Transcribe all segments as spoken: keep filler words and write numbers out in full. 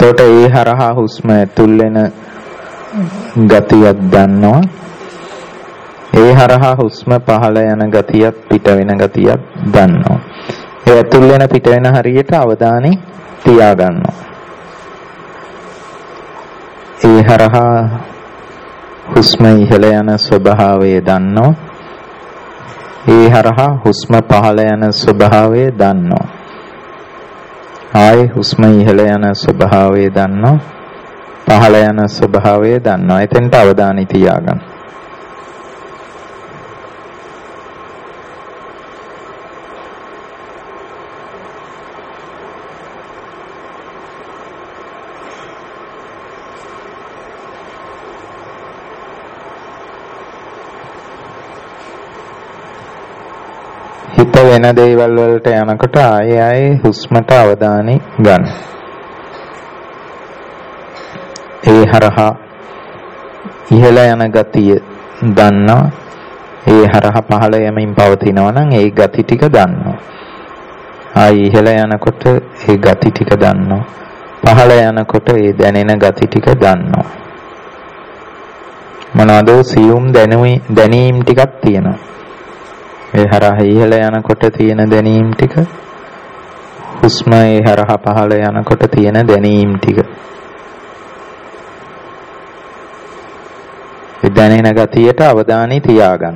එතකොට ඒ හරහා හුස්ම ඇතුල් වෙන ගතියක් දන්නවා. ඒ හරහා හුස්ම පහළ යන ගතියක් පිට වෙන ගතියක් දන්නවා. ඒ ඇතුල් වෙන පිට වෙන හරියට අවධානය තියා ගන්නවා. ඒ හරහා හුස්ම ඉහළ යන ස්වභාවය දන්නවා. ඒ හරහා හුස්ම පහළ යන ස්වභාවය දන්නවා. ආයේ හුස්ම ඉහළ යන ස්වභාවය දන්නවා. පහළ යන ස්වභාවය දන්නවා. එතෙන්ට අවධානය තියාගන්න. හිත වෙන දේවල් වලට යනකොට ආයෙ ආයෙ හුස්මට අවධානය ගන්න. ඒ හරහා ඉහළ යන ගතිය දන්නවා. ඒ හරහා පහළ යමින් පවතිනවා නම් ඒ ගති ටික දන්නවා. ආයෙ ඉහළ යනකොට ඒ ගති ටික දන්නවා. පහළ යනකොට ඒ දැනෙන ගති ටික දන්නවා. මොනවාද සියුම් දැනීම් ටිකක් තියෙනවා. ඒ හරහා ඉහළ යනකොට තියෙන දැනීම් ටික, හුස්ම ඒ හරහා පහළ යනකොට තියෙන දැනීම් ටික. ඒ දැනෙන ගතියට අවධානය තියාගන්න.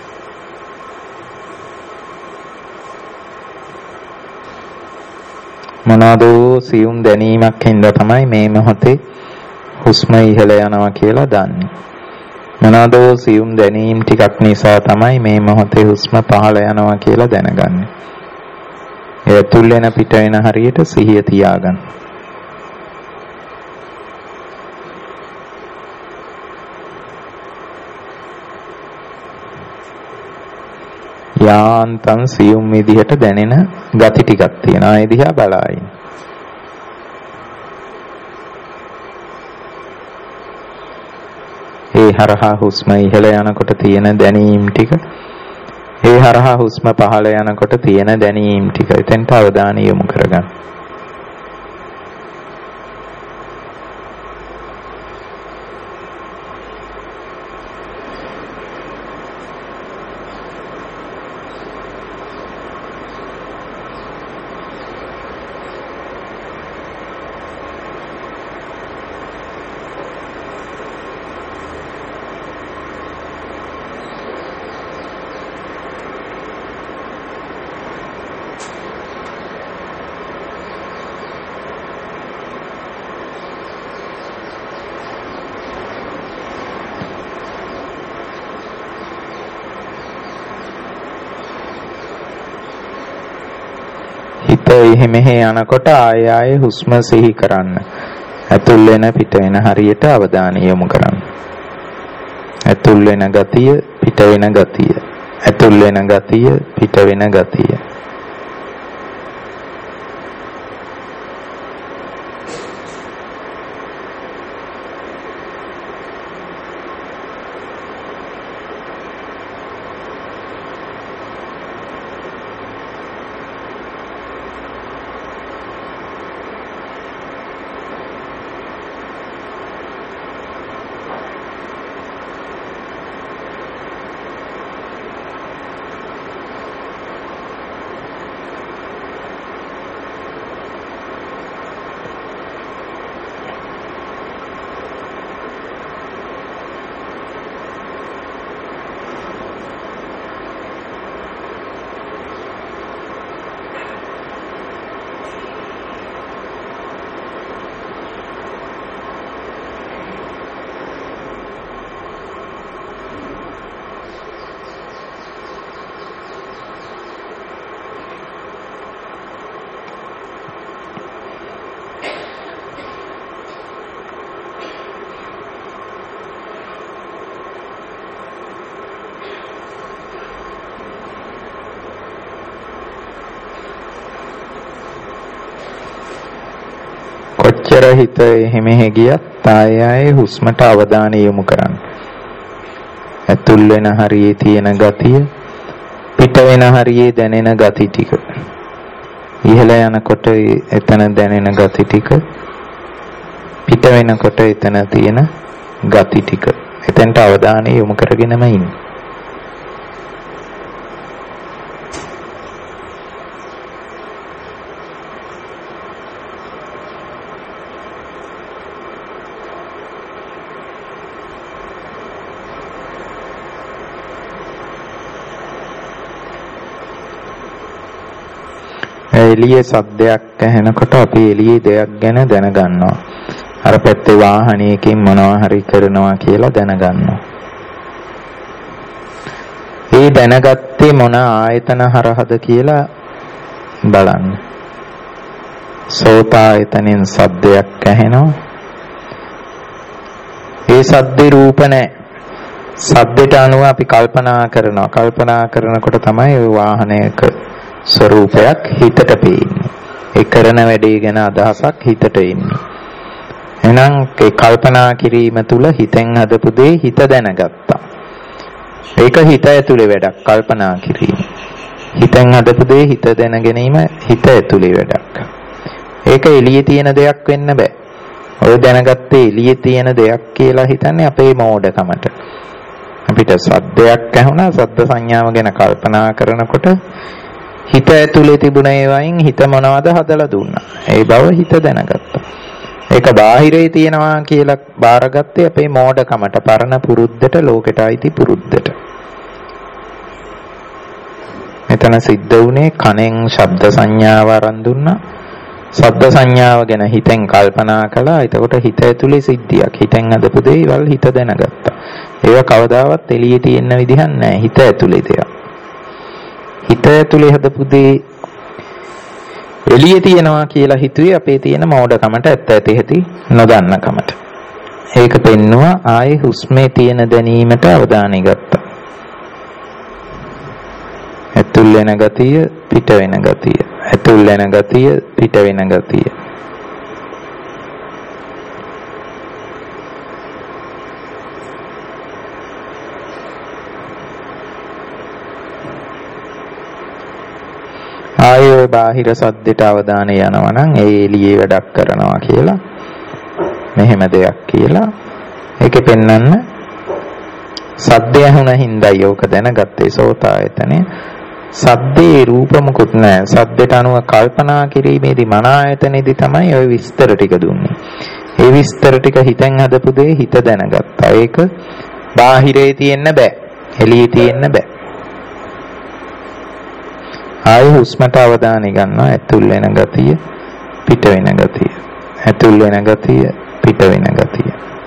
මොනවාද සියුම් දැනීමක් හින්දා තමයි මේ මොහොතේ හුස්ම ඉහළ යනවා කියලා දන්නේ. මොනවාද සියුම් දැනීම් ටිකක් නිසා තමයි මේ මොහොතේ හුස්ම පහළ යනවා කියලා දැනගන්නේ. ඒ ඇතුල් වෙන පිට වෙන හරියට සිහිය තියාගන්න. යාන්තම් සියුම් විදිහට දැනෙන ගති ටිකක් තියෙනවා. ඒ දිහා බලائیں. ඒ හරහා හුස්ම ඉහළ යනකොට තියෙන දැනීම් ටික, ඒ හරහා හුස්ම පහළ යනකොට තියෙන දැනීම් ටික. එතෙන්ට අවධානය යොමු කරගන්න. එහෙ මෙහෙ යනකොට ආය ආය හුස්ම සිහි කරන්න. ඇතුල් වෙන පිට වෙන හරියට අවධානය යොමු කරන්න. ඇතුල් වෙන ගතිය, පිට වෙන ගතිය. ඇතුල් වෙන ගතිය, පිට වෙන ගතිය. කොච්චර හිත එහෙමෙහෙ ගියත් ආයෙ ආයෙ හුස්මට අවධානය යොමු කරන්න. ඇතුල් වෙන හරියේ තියෙන ගතිය, පිට වෙන හරියේ දැනෙන ගති ටික. ඉහළ යනකොට එතන දැනෙන ගති ටික, පිට වෙනකොට එතන තියෙන ගති ටික. එතෙන්ට අවධානය යොමු කරගෙනම ඉන්න. එළියේ සද්දයක් ඇහෙනකොට අපි එළියේ දෙයක් ගැන දැනගන්නවා. අර පැත්තේ වාහනයකින් මොනවා හරි කරනවා කියලා දැනගන්නවා. ඒ දැනගත්තේ මොන ආයතන හරහද කියලා බලන්න. සෝත ආයතනෙන් සද්දයක් ඇහෙනවා. ඒ සද්දේ රූප නැහැ. සද්දට අනුව අපි කල්පනා කරනවා. කල්පනා කරනකොට තමයි ওই වාහනයක ස්වરૂපයක් හිතට පේන්නේ. ඒ කරන වැඩේ ගැන අදහසක් හිතට එන්නේ. එහෙනම් ඒ කල්පනා කිරීම තුළ හිතෙන් හදපු දේ හිත දැනගත්තා. ඒක හිත ඇතුලේ වැඩක් කල්පනා කිරීම. හිතෙන් හදපු දේ හිත දැන ගැනීම හිත ඇතුලේ වැඩක්. ඒක එළියේ තියෙන දෙයක් වෙන්න බෑ. ඔය දැනගත්තේ එළියේ තියෙන දෙයක් කියලා හිතන්නේ අපේ මෝඩකමට. අපිට සද්දයක් ඇහුණා සද්ද සංඥාව ගැන කල්පනා කරනකොට හිත ඇතුලේ තිබුණ ඒවායින් හිත මොනවද හදලා දුන්නා. ඒ බව හිත දැනගත්තා. ඒක බාහිරේ තියෙනවා කියලා බාරගත්තේ අපේ මෝඩකමට, පරණ පුරුද්දට, ලෝකෙට අයිති පුරුද්දට. මෙතන සිද්ධ වුණේ කනෙන් ශබ්ද සංඥාව අරන් දුන්නා. ශබ්ද සංඥාව ගැන හිතෙන් කල්පනා කළා. එතකොට හිත ඇතුලේ සිද්ධියක්. හිතෙන් හදපු දේවල් හිත දැනගත්තා. ඒවා කවදාවත් එළියේ තියෙන විදිහක් නැහැ. හිත ඇතුලේ දෙයක්. හිත ඇතුලේ හදපු දේ එළියේ තියෙනවා කියලා හිතුවේ අපේ තියෙන මෝඩකමට, ඇත්ත ඇති ඇති නොදන්නකමට. ඒක පෙන්නවා ආයේ හුස්මේ තියෙන දැනීමට අවධානය ගත්තා. ඇතුල් වෙන ගතිය, පිට වෙන ගතිය. ඇතුල් වෙන ගතිය, පිට වෙන ගතිය. ආයේ බාහිර සද්දට අවධානය යනවා නම් ඒ එළියේ වැඩක් කරනවා කියලා මෙහෙම දෙයක් කියලා ඒකෙ පෙන්වන්න සද්දය ඇහුණ හින්දායි ඕක දැනගත්තේ සෝත ආයතනේ. සද්දේ රූප මුකුත් නැහැ. සද්දට අනුව කල්පනා කිරීමේදී මන ආයතනේදී තමයි ওই විස්තර ටික දුන්නේ. ඒ විස්තර ටික හිතෙන් හදපු දේ හිත දැනගත්තා. ඒක බාහිරේ තියෙන්න බෑ. එළියේ තියෙන්න බෑ. ආය හුස්මට අවධානය ගන්නවා. ඇතුල් වෙන ගතිය, පිට වෙන ගතිය. ඇතුල් වෙන ගතිය, පිට වෙන ගතිය.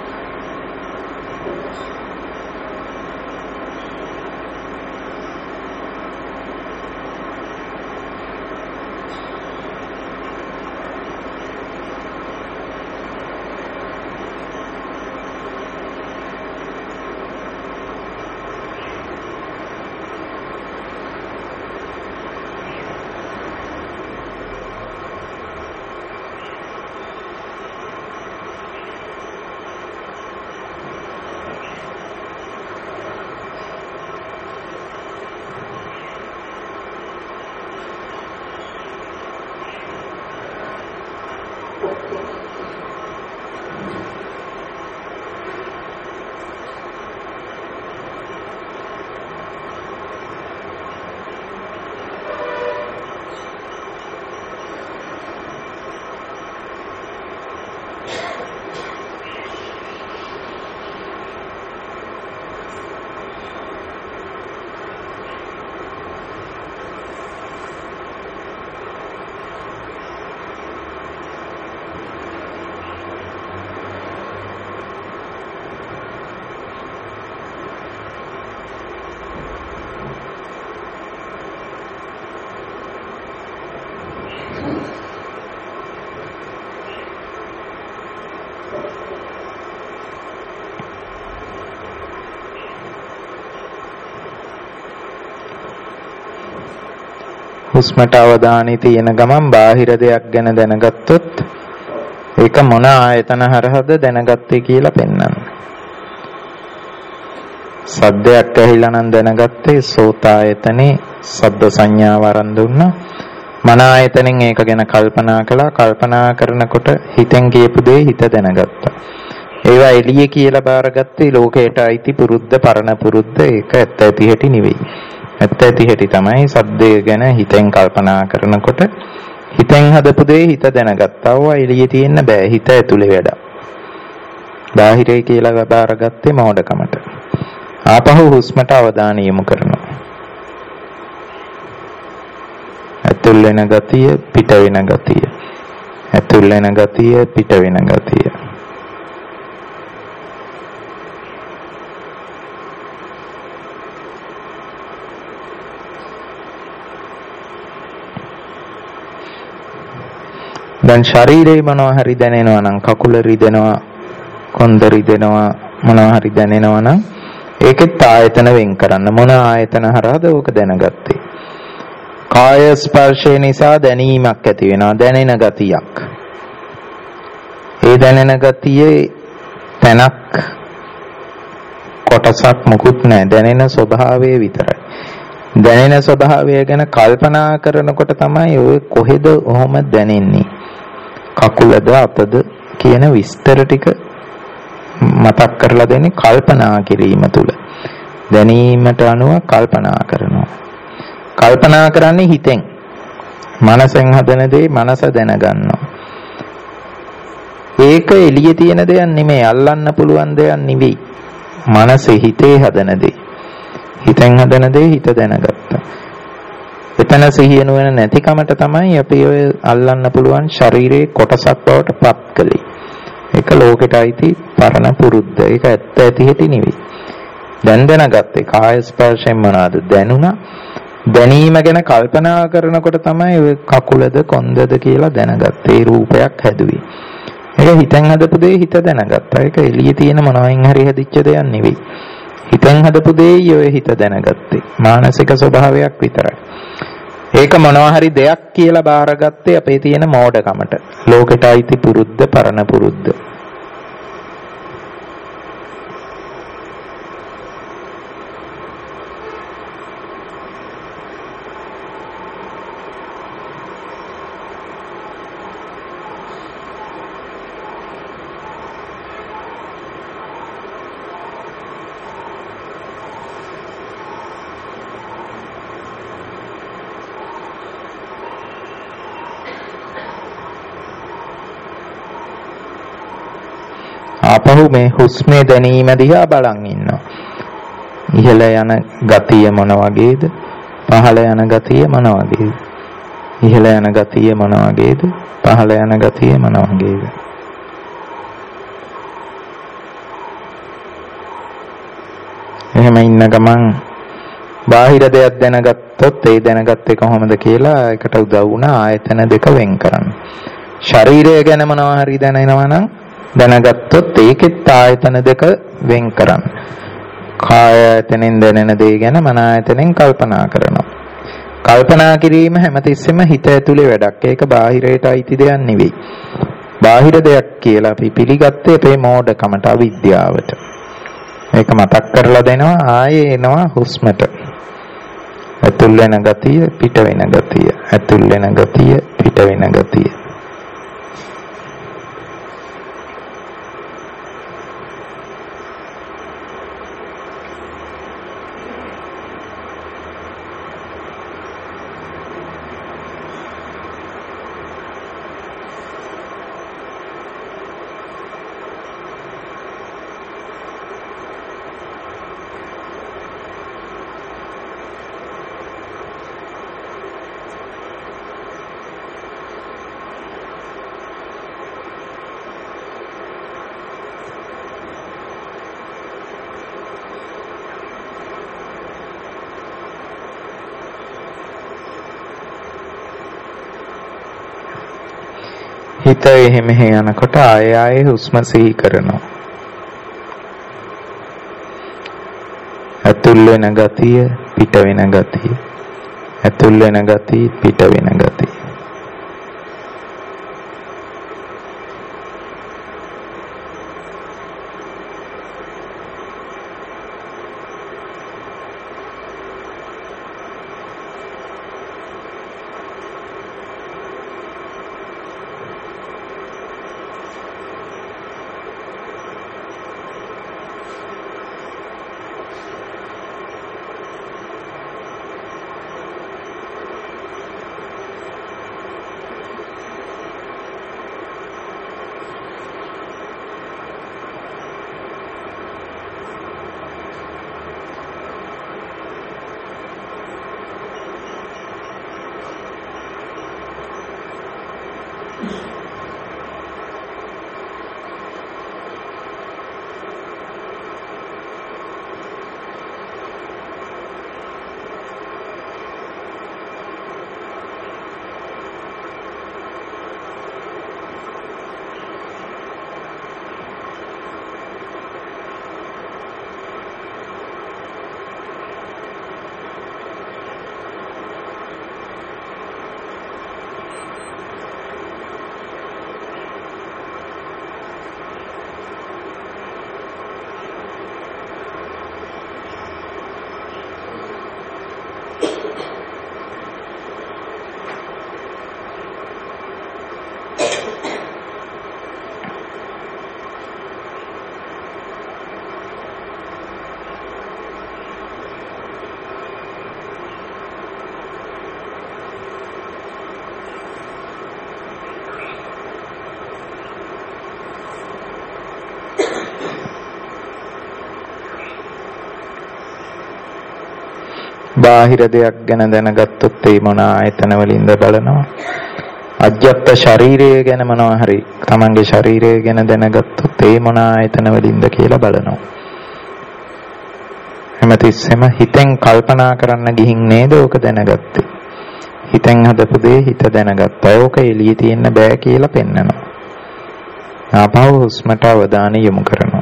හුස්මට අවධානය තියෙන ගමන් බාහිර දෙයක් ගැන දැනගත්තොත් ඒක මොන ආයතන හරහද දැනගත්තේ කියලා පෙන්වන්න. සද්දයක් ඇහිලා නම් දැනගත්තේ සෝත ආයතනේ ශබ්ද සංඥාව අරන් දුන්නා. මන ආයතනෙන් ඒක ගැන කල්පනා කළා. කල්පනා කරනකොට හිතෙන් කියපු දේ හිත දැනගත්තා. ඒවා එළිය කියලා බාරගත්තේ ලෝකයට අයිති පුරුද්ද, පරණ පුරුද්ද. ඒක ඇත්ත ඇති හැටි නෙවෙයි. ඇත්ත ඇති හැටි තමයි සද්දය ගැන හිතෙන් කල්පනා කරනකොට හිතෙන් හදපු දේ හිත දැනගත්තා. ඕවා එළියේ තියෙන්න බෑ. හිත ඇතුලේ වැඩ. බාහිරයි කියලා බාරගත්තේ මෝඩකමට. ආපහු හුස්මට අවධානය යොමු කරනවා. ඇතුල් වෙන ගතිය, පිට වෙන ගතිය. ඇතුල් වෙන ගතිය, පිට වෙන ගතිය. දැන් ශරීරේ මොනවා හරි දැනෙනවා නම්, කකුල රිදෙනවා, කොන්ද රිදෙනවා, මොනවා හරි දැනෙනවා නම් ඒකෙත් ආයතන වෙන් කරන්න. මොන ආයතන හරහාද ඕක දැනගත්තේ? කාය ස්පර්ශය නිසා දැනීමක් ඇති වෙනවා, දැනෙන ගතියක්. ඒ දැනෙන ගතියේ තැනක් කොටසක් මුකුත් නැහැ. දැනෙන ස්වභාවය විතරයි. දැනෙන ස්වභාවය ගැන කල්පනා කරනකොට තමයි ඔය කොහෙද ඔහොම දැනෙන්නේ, කකුලද අතද කියන විස්තර ටික මතක් කරලා දෙන්නේ කල්පනා කිරීම තුළ. දැනීමට අනුව කල්පනා කරනවා. කල්පනා කරන්නේ හිතෙන්. මනසෙන් හදන දේ මනස දැනගන්නවා. ඒක එළියේ තියෙන දෙයක් නෙමෙයි, අල්ලන්න පුළුවන් දෙයක් නෙවෙයි. මනසේ හිතේ හදන දේ. හිතෙන් හදන දේ හිත දැනගත්තා. එතන සිහිය නුවණ නැතිකමට තමයි අපි ඔය අල්ලන්න පුළුවන් ශරීරයේ කොටසක් බවට පත් කළේ. ඒක ලෝකෙට අයිති පරණ පුරුද්ද. ඒක ඇත්ත ඇති හැටි නෙවෙයි. දැන් දැනගත්තේ කාය ස්පර්ශයෙන් මොනවාද දැනුණා. දැනීම ගැන කල්පනා කරනකොට තමයි ඔය කකුලද කොන්දද කියලා දැනගත්තේ. රූපයක් හැදුවේ. ඒක හිතෙන් හදපු දේ හිත දැනගත්තා. ඒක එළියේ තියෙන මොනවායින් හරි හැදිච්ච දෙයක් නෙවෙයි. හිතෙන් හදපු දේ ඔය හිත දැනගත්තේ. මානසික ස්වභාවයක් විතරයි. ඒක මොනවා හරි දෙයක් කියලා බාරගත්තේ අපේ තියෙන මෝඩකමට. ලෝකෙට අයිති පුරුද්ද, පරණ පුරුද්ද. ආපහු මේ හුස්මේ දැනීම දිහා බලන් ඉන්නවා. ඉහළ යන ගතිය මොන වගේද? පහළ යන ගතිය මොන වගේද? ඉහළ යන ගතිය මොන වගේද? පහළ යන ගතිය මොන වගේද? එහෙම ඉන්න ගමන් බාහිර දෙයක් දැනගත්තොත් ඒ දැනගත්තේ කොහොමද කියලා ඒකට උදව් වුණා ආයතන දෙක වෙන් කරන්න. ශරීරය ගැන මොනවා හරි දැනෙනවා නම් දැනගත්තොත් ඒකෙත් ආයතන දෙක වෙන් කරන්න. කාය ආයතනෙන් දැනෙන දේ ගැන මන ආයතනෙන් කල්පනා කරනවා. කල්පනා කිරීම හැමතිස්සෙම හිත ඇතුලේ වැඩක්. ඒක බාහිරයට අයිති දෙයක් නෙවෙයි. බාහිර දෙයක් කියලා අපි පිළිගත්තේ අපේ මෝඩකමට, අවිද්‍යාවට. ඒක මතක් කරලා දෙනවා. ආයේ එනවා හුස්මට. ඇතුල් වෙන ගතිය, පිට වෙන ගතිය. ඇතුල් වෙන ගතිය, පිට වෙන ගතිය. හිත එහෙ මෙහෙ යනකොට ආය ආයේ හුස්ම සිහි කරනවා. ඇතුල් වෙන ගතිය, පිට වෙන ගතිය. ඇතුල් වෙන ගතිය, පිට වෙන ගතිය. බාහිර දෙයක් ගැන දැනගත්තොත් ඒ මොන ආයතන වලින්ද බලනවා. අජ්ජත් ශරීරය ගැන මොනවා හරි තමන්ගේ ශරීරය ගැන දැනගත්තොත් ඒ මොන ආයතන වලින්ද කියලා බලනවා. හැමතිස්සෙම හිතෙන් කල්පනා කරන්න ගිහින් නේද ඕක දැනගත්තේ. හිතෙන් හදපු දේ හිත දැනගත්තා. ඕක එළියේ තියෙන්න බෑ කියලා පෙන්නනවා. ආපහු හුස්මට අවධානය යොමු කරනවා.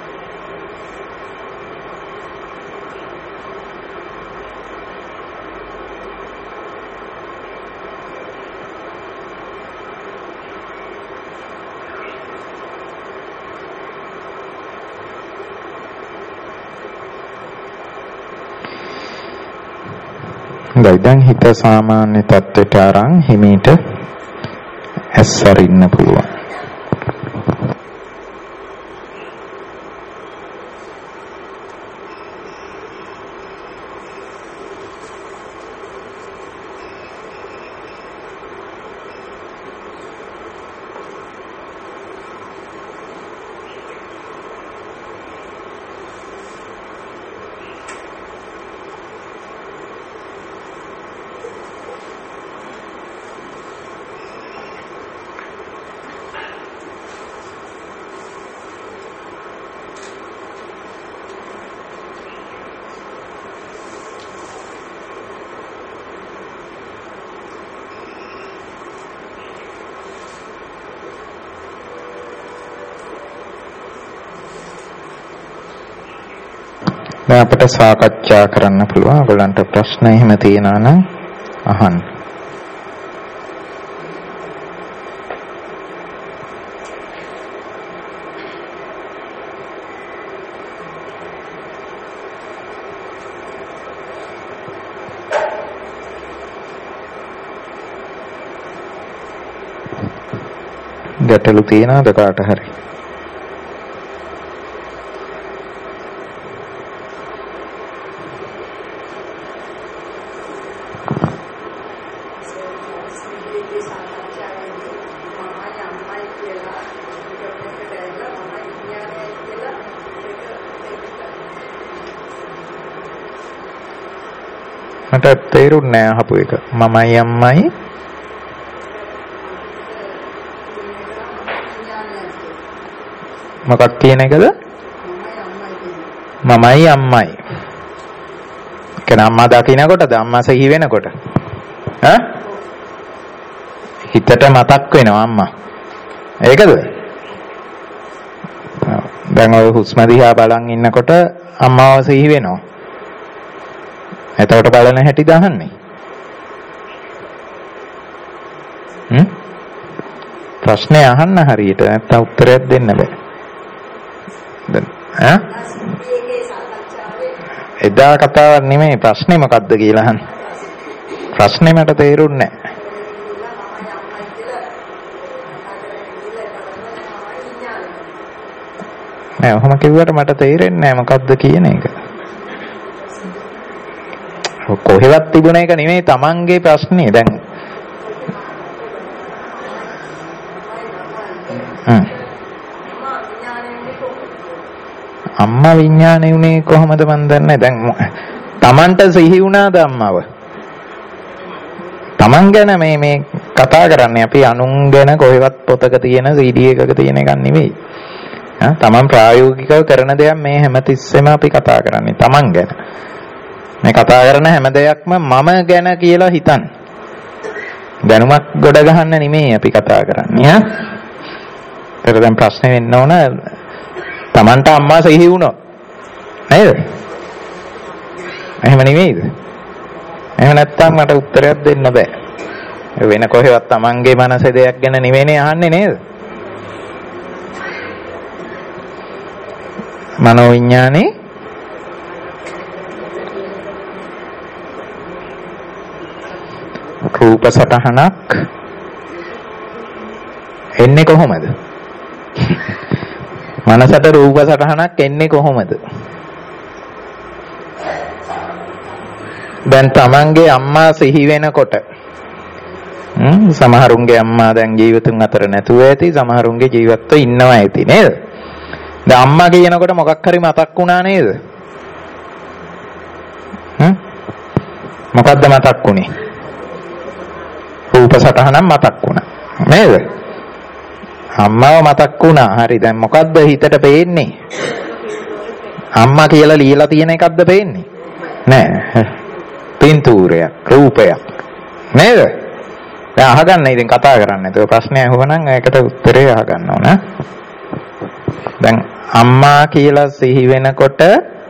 දැන් හිත සාමාන්‍ය තත්ත්වයට අරන් හිමීට ඇස් අරින්න පුළුවන්. දැන් අපිට සාකච්ඡා කරන්න පුළුවන්. ඔයගලන්ට ප්‍රශ්න එහෙම තියෙනවා නම් අහන්න. ගැටලු තියෙනවද කාට හරි? මට තේරුන්නේ නැහැ අහපු එක. මමයි අම්මයි මොකක් කියන එකද? මමයි අම්මයි. කෙනා අම්මා දකින්නකොටද අම්මා සිහි වෙනකොට ඈ හිතට මතක් වෙනවා අම්මා. ඒකද? දැන් ඔය හුස්ම දිහා බලන් ඉන්නකොට අම්මාව සිහි වෙනවා. එතකොට බලන හැටි දහන්නේ. හ්ම්? ප්‍රශ්නේ අහන්න හරියට නැත්නම් උත්තරයක් දෙන්න බෑ. දැන් ඈ? එදා කතාවක් නෙමෙයි ප්‍රශ්නේ මොකද්ද කියලා අහන්න. ප්‍රශ්නේ මට තේරුන්නේ නැහැ. නෑ ඔහොම කිව්වට මට තේරෙන්නේ නැහැ මොකද්ද කියන එක. කොහෙවත් තිබුණ එක නෙමෙයි තමන්ගේ ප්‍රශ්නේ. දැන් හ්ම් අම්මා විඥානේ උනේ කොහමද මන් දන්නේ. දැන් තමන්ට සිහි වුණාද අම්මව? තමන් ගැන මේ මේ කතා කරන්නේ අපි අනුන් ගැන කොහෙවත් පොතක තියෙන සී ඩී එකක තියෙන එකක් නෙමෙයි. හා තමන් ප්‍රායෝගිකව කරන දෙයක් මේ හැමතිස්සෙම අපි කතා කරන්නේ තමන් ගැන. මේ කතා කරන හැම දෙයක්ම මම ගැන කියලා හිතන්න. දැනුමක් ගොඩ ගහන්න නෙමෙයි අපි කතා කරන්නේ ඈ. ඒතර දැන් ප්‍රශ්නේ වෙන්න ඕන Tamanට අම්මා සිහි වුණොත් නේද? එහෙම නෙමෙයිද? එහෙම නැත්තම් මට උත්තරයක් දෙන්න බෑ. වෙන කොහෙවත් Tamanගේ මනසේ දෙයක් ගැන නෙමෙයිනේ අහන්නේ නේද? මනෝ විඥානේ රූප සටහනක් එන්නේ කොහොමද? මනසට රූප සටහනක් එන්නේ කොහොමද? දැන් තමන්ගේ අම්මා සිහි වෙනකොට හ්ම් සමහරුන්ගේ අම්මා දැන් ජීවිතුන් අතර නැතුව ඇති, සමහරුන්ගේ ජීවිතව ඉන්නවා ඇති නේද? දැන් අම්මා කියනකොට මොකක් හරි මතක් වුණා නේද? හ්ම් මොකද්ද මතක් වුනේ? රූප සටහනක් මතක් වුණා. නේද? අම්මව මතක් වුණා. හරි. දැන් මොකද්ද හිතට පේන්නේ? අම්මා කියලා ලියලා තියෙන එකක්ද පේන්නේ? නෑ. පින්තූරයක්, රූපයක්. නේද? දැන් අහගන්න ඉතින් කතා කරන්න. ඒක ප්‍රශ්නය අහුවනම් ඒකට උත්තරේ අහගන්න ඕන. දැන් අම්මා කියලා සිහි වෙනකොට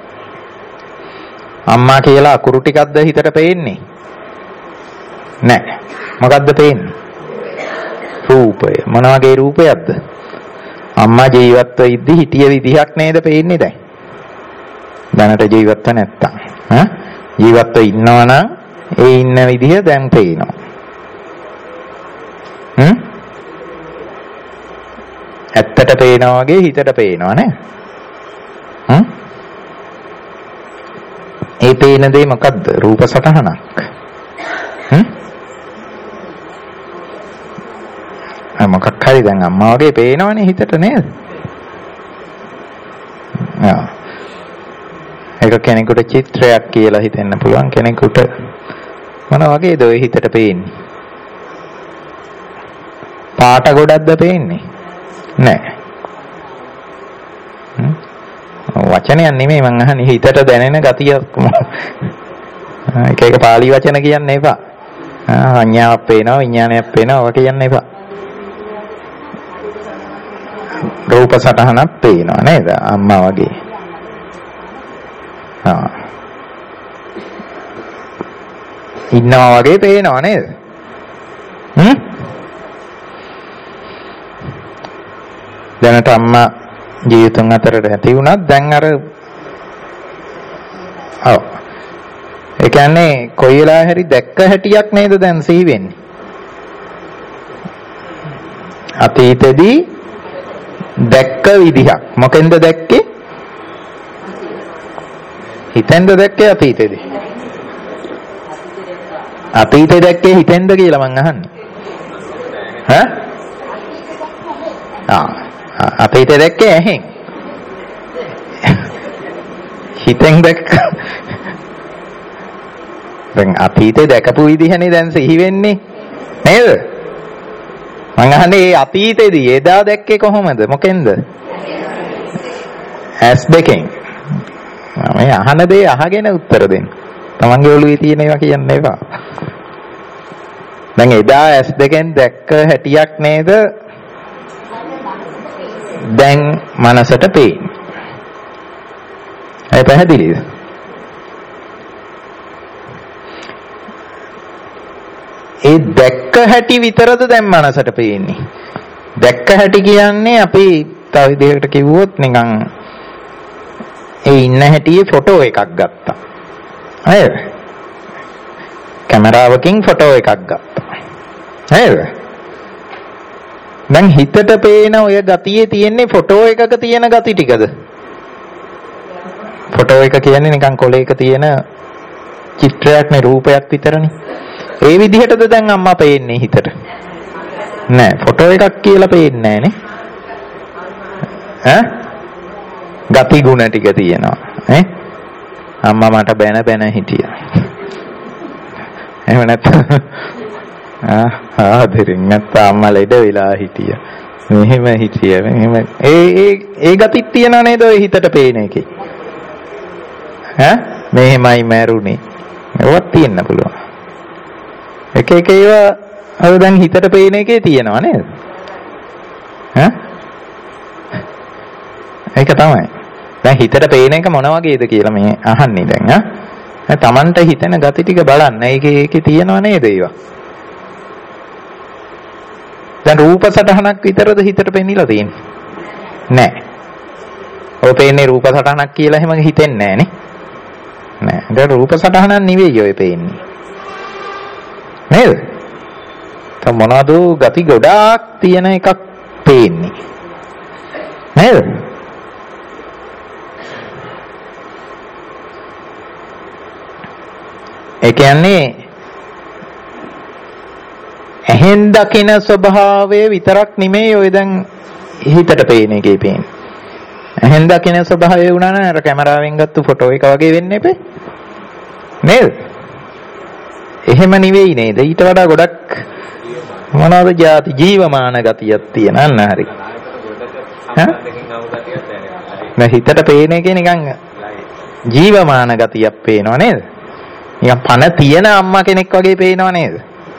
අම්මා කියලා අකුරු ටිකක්ද හිතට පේන්නේ? නෑ. මොකද්ද පේන්නේ? රූපය. මොන වගේ රූපයක්ද? අම්මා ජීවත්ව ඉද්දි හිටිය විදිහක් නේද පේන්නේ දැන්? දැනට ජීවත්ව නැත්තම්. ඈ ජීවත්ව ඉන්නවා නම් ඒ ඉන්න විදිහ දැන් පේනවා. හ්ම්? ඇත්තට පේනවා වගේ හිතට පේනවා නේ? හ්ම්? ඒ පේන දේ මොකද්ද? රූප සටහනක්. හ්ම්? මොකක් හරි දැන් අම්මා වගේ පේනවනේ හිතට නේද? ආ. ඒක කෙනෙකුට චිත්‍රයක් කියලා හිතෙන්න පුළුවන්. කෙනෙකුට මොන වගේද ඔය හිතට පේන්නේ? පාට ගොඩක්ද පේන්නේ? නෑ. වචනයක් නෙමෙයි මං අහන්නේ හිතට දැනෙන ගතියක්. එක එක පාලි වචන කියන්න එපා. ආ සංඥාවක් පේනවා, විඥානයක් පේනවා, ඔක කියන්න එපා. රූප සටහනක් පේනවා නේද? අම්මා වගේ. ආ. ඉන්නවා වගේ පේනවා නේද? හ්ම්? දැනට අම්මා ජීවිතුන් අතරට ඇති වුණත් දැන් අර ඔව්. ඒ කියන්නේ කොයි වෙලාව හරි දැක්ක හැටියක් නේද දැන් සිහි වෙන්නේ? අතීතෙදී දැක්ක විදිහක්. මොකෙන්ද දැක්කේ? හිතෙන්ද දැක්කේ අතීතෙදී? අතීතේ දැක්කේ හිතෙන්ද කියලා මං අහන්නේ. ඈ? ආ අතීතේ දැක්කේ ඇහෙන්. හිතෙන් දැක්ක. දැන් අතීතේ දැකපු විදිහනේ දැන් සිහි වෙන්නේ. නේද? මං අහන්නේ ඒ අතීතේදී එදා දැක්කේ කොහොමද? මොකෙන්ද? ඇස් දෙකෙන්. මම අහන දේ අහගෙන උත්තර දෙන්න. තමන්ගේ ඔළුවේ තියෙන ඒවා කියන්න එපා. දැන් එදා ඇස් දෙකෙන් දැක්ක හැටියක් නේද? දැන් මනසට පේන්නේ. ඒ පැහැදිලිද? ඒ දැක්ක හැටි විතරද දැන් මනසට පේන්නේ? දැක්ක හැටි කියන්නේ අපි තව විදිහකට කිව්වොත් නිකන් ඒ ඉන්න හැටියේ ෆොටෝ එකක් ගත්තා. නේද? කැමරාවකින් ෆොටෝ එකක් ගත්තා. නේද? දැන් හිතට පේන ඔය ගතියේ තියෙන්නේ ෆොටෝ එකක තියෙන ගති ටිකද? ෆොටෝ එක කියන්නේ නිකන් කොලයක තියෙන චිත්‍රයක් නේ, රූපයක් විතරනේ. ඒ විදිහටද දැන් අම්මා පේන්නේ හිතට? නෑ, ෆොටෝ එකක් කියලා පේන්නේ නෑනේ. ඈ? ගති ගුණ ටික තියෙනවා. ඈ? අම්මා මට බැන බැන හිටියා. එහෙම නැත්නම් ආ ආදරෙන් නැත්නම් අම්මා ලෙඩ වෙලා හිටියා. මෙහෙම හිටියා. මෙහෙම ඒ ඒ ඒ ගතිත් තියනා නේද ඔය හිතට පේන එකේ? ඈ? මෙහෙමයි මැරුණේ. ඒවත් තියෙන්න පුළුවන්. එක එක ඒවා අර දැන් හිතට පේන එකේ තියෙනවා නේද? ඈ? ඒක තමයි. දැන් හිතට පේන එක මොන වගේද කියලා මේ අහන්නේ දැන් ඈ. දැන් Tamanට හිතෙන gati ටික බලන්න. ඒකේ ඒකේ තියෙනව නේද ඒවා? දැන් රූප සටහනක් විතරද හිතට පෙන්නලා තියෙන්නේ? නෑ. ඔය පේන්නේ රූප සටහනක් කියලා එහෙම හිතෙන්නේ නෑනේ. නෑ. දැන් රූප සටහනක් නෙවෙයි ඔය පේන්නේ. නේද? තව මොනවද gati ගොඩාක් තියෙන එකක් පේන්නේ. නේද? ඒ කියන්නේ ඇහෙන් දකින ස්වභාවය විතරක් නෙමෙයි ඔය දැන් හිතට පේන එකේ පේන්නේ. ඇහෙන් දකින ස්වභාවය වුණා නම් අර කැමරාවෙන් ගත්ත ෆොටෝ එක වගේ වෙන්න එපේ. නේද? එහෙම නෙවෙයි නේද? ඊට වඩා ගොඩක් මොනවද જાති ජීවමාන ගතියක් තියෙන අන්න හරි. ඈ හිතට පේන එකේ නිකන් ජීවමාන ගතියක් පේනව නේද? නිකන් පණ තියෙන අම්මා කෙනෙක් වගේ පේනව නේද?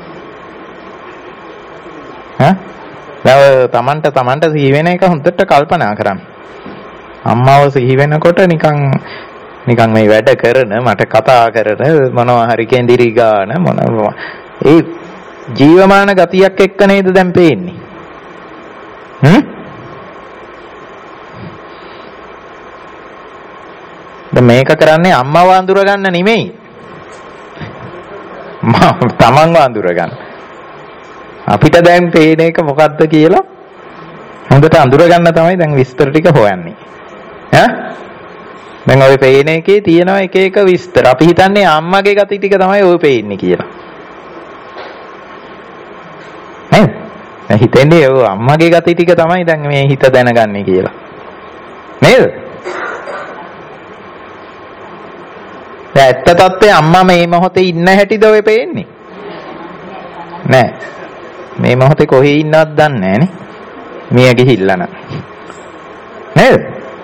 ඈ දැන් තමන්ට තමන්ට සිහි වෙන එක හොඳට කල්පනා කරන්න. අම්මාව සිහි වෙනකොට නිකන් නිකන් මේ වැඩ කරන මට කතා කරන මොනවා හරි කෙන්දිරි ගාන මොනවා ඒ ජීවමාන ගතියක් එක්ක නේද දැන් පේන්නේ. හ්ම් දැන් මේක කරන්නේ අම්මව අඳුර ගන්න නෙමෙයි. තමන්ව අඳුර ගන්න. අපිට දැන් පේන එක මොකද්ද කියලා හොඳට අඳුර ගන්න තමයි දැන් විස්තර ටික හොයන්නේ. ඈ දැන් ඔය පේන එකේ තියෙනවා එක එක විස්තර. අපි හිතන්නේ අම්මගේ ගති ටික තමයි ඔය පේන්නේ කියලා. නේද? දැන් හිතන්නේ ඔය අම්මගේ ගති ටික තමයි දැන් මේ හිත දැනගන්නේ කියලා. නේද? දැන් ඇත්ත තත්ත්වයේ අම්මා මේ මොහොතේ ඉන්න හැටිද ඔය පේන්නේ? නෑ. මේ මොහොතේ කොහේ ඉන්නවද දන්නේ නෑනේ. මිය ගිහිල්ලා නම්. නේද?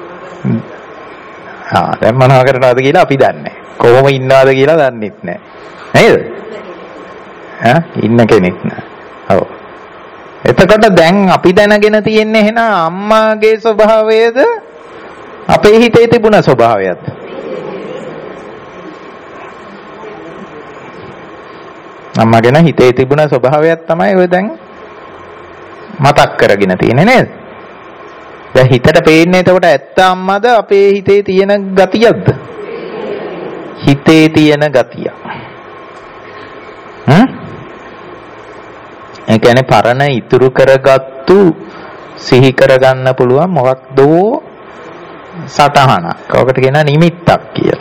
ආ දැන් මොනවා කරනවද කියලා අපි දන්නේ නැහැ. කොහොම ඉන්නවද කියලා දන්නෙත් නැහැ. නේද? ඈ ඉන්න කෙනෙක් නෑ. ඔව්. එතකොට දැන් අපි දැනගෙන තියෙන්නේ එහෙනම් අම්මාගේ ස්වභාවයද අපේ හිතේ තිබුණ ස්වභාවයද? අම්මාගෙන හිතේ තිබුණ ස්වභාවයක් තමයි ඔය දැන් මතක් කරගෙන තියෙන්නේ නේද? දැන් හිතට පේන්නේ එතකොට ඇත්ත අම්මද අපේ හිතේ තියෙන ගතියක්ද? හිතේ තියෙන ගතිය. හ්ම්? ඒ කියන්නේ පරණ ඉතුරු කරගත්තු සිහි කරගන්න පුළුවන් මොකක්ද සටහනක්. ඔකට කියන නිමිත්තක් කියලා.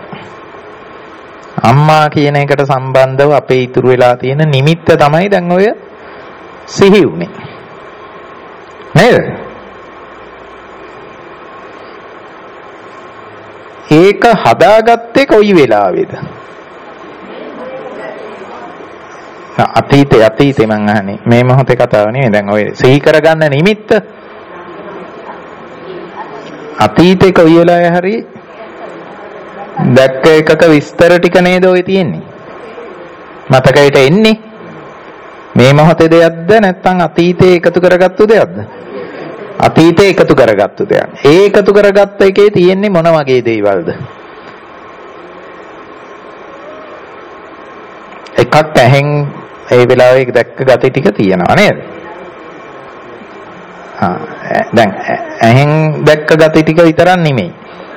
අම්මා කියන එකට සම්බන්ධව අපේ ඉතුරු වෙලා තියෙන නිමිත්ත තමයි දැන් ඔය සිහි උනේ. නේද? ඒක හදාගත්තේ කොයි වෙලාවේද? අතීතේ අතීතේ මං අහන්නේ. මේ මොහොතේ කතාව නෙවෙයි. දැන් ඔය සිහි කරගන්න නිමිත්ත අතීතේ කොයි වෙලාවේ හරි දැක්ක එකක විස්තර ටික නේද ඔය තියෙන්නේ? මතකයට එන්නේ මේ මොහොතේ දෙයක්ද නැත්නම් අතීතේ එකතු කරගත්තු දෙයක්ද? අතීතේ එකතු කරගත්තු දෙයක්. ඒ එකතු කරගත්ත එකේ තියෙන්නේ මොන වගේ දේවල්ද? එකක් ඇහෙන් ඒ වෙලාවේ දැක්ක gati ටික තියෙනවා නේද? ආ දැන් ඇහෙන් දැක්ක gati ටික විතරක් නෙමෙයි.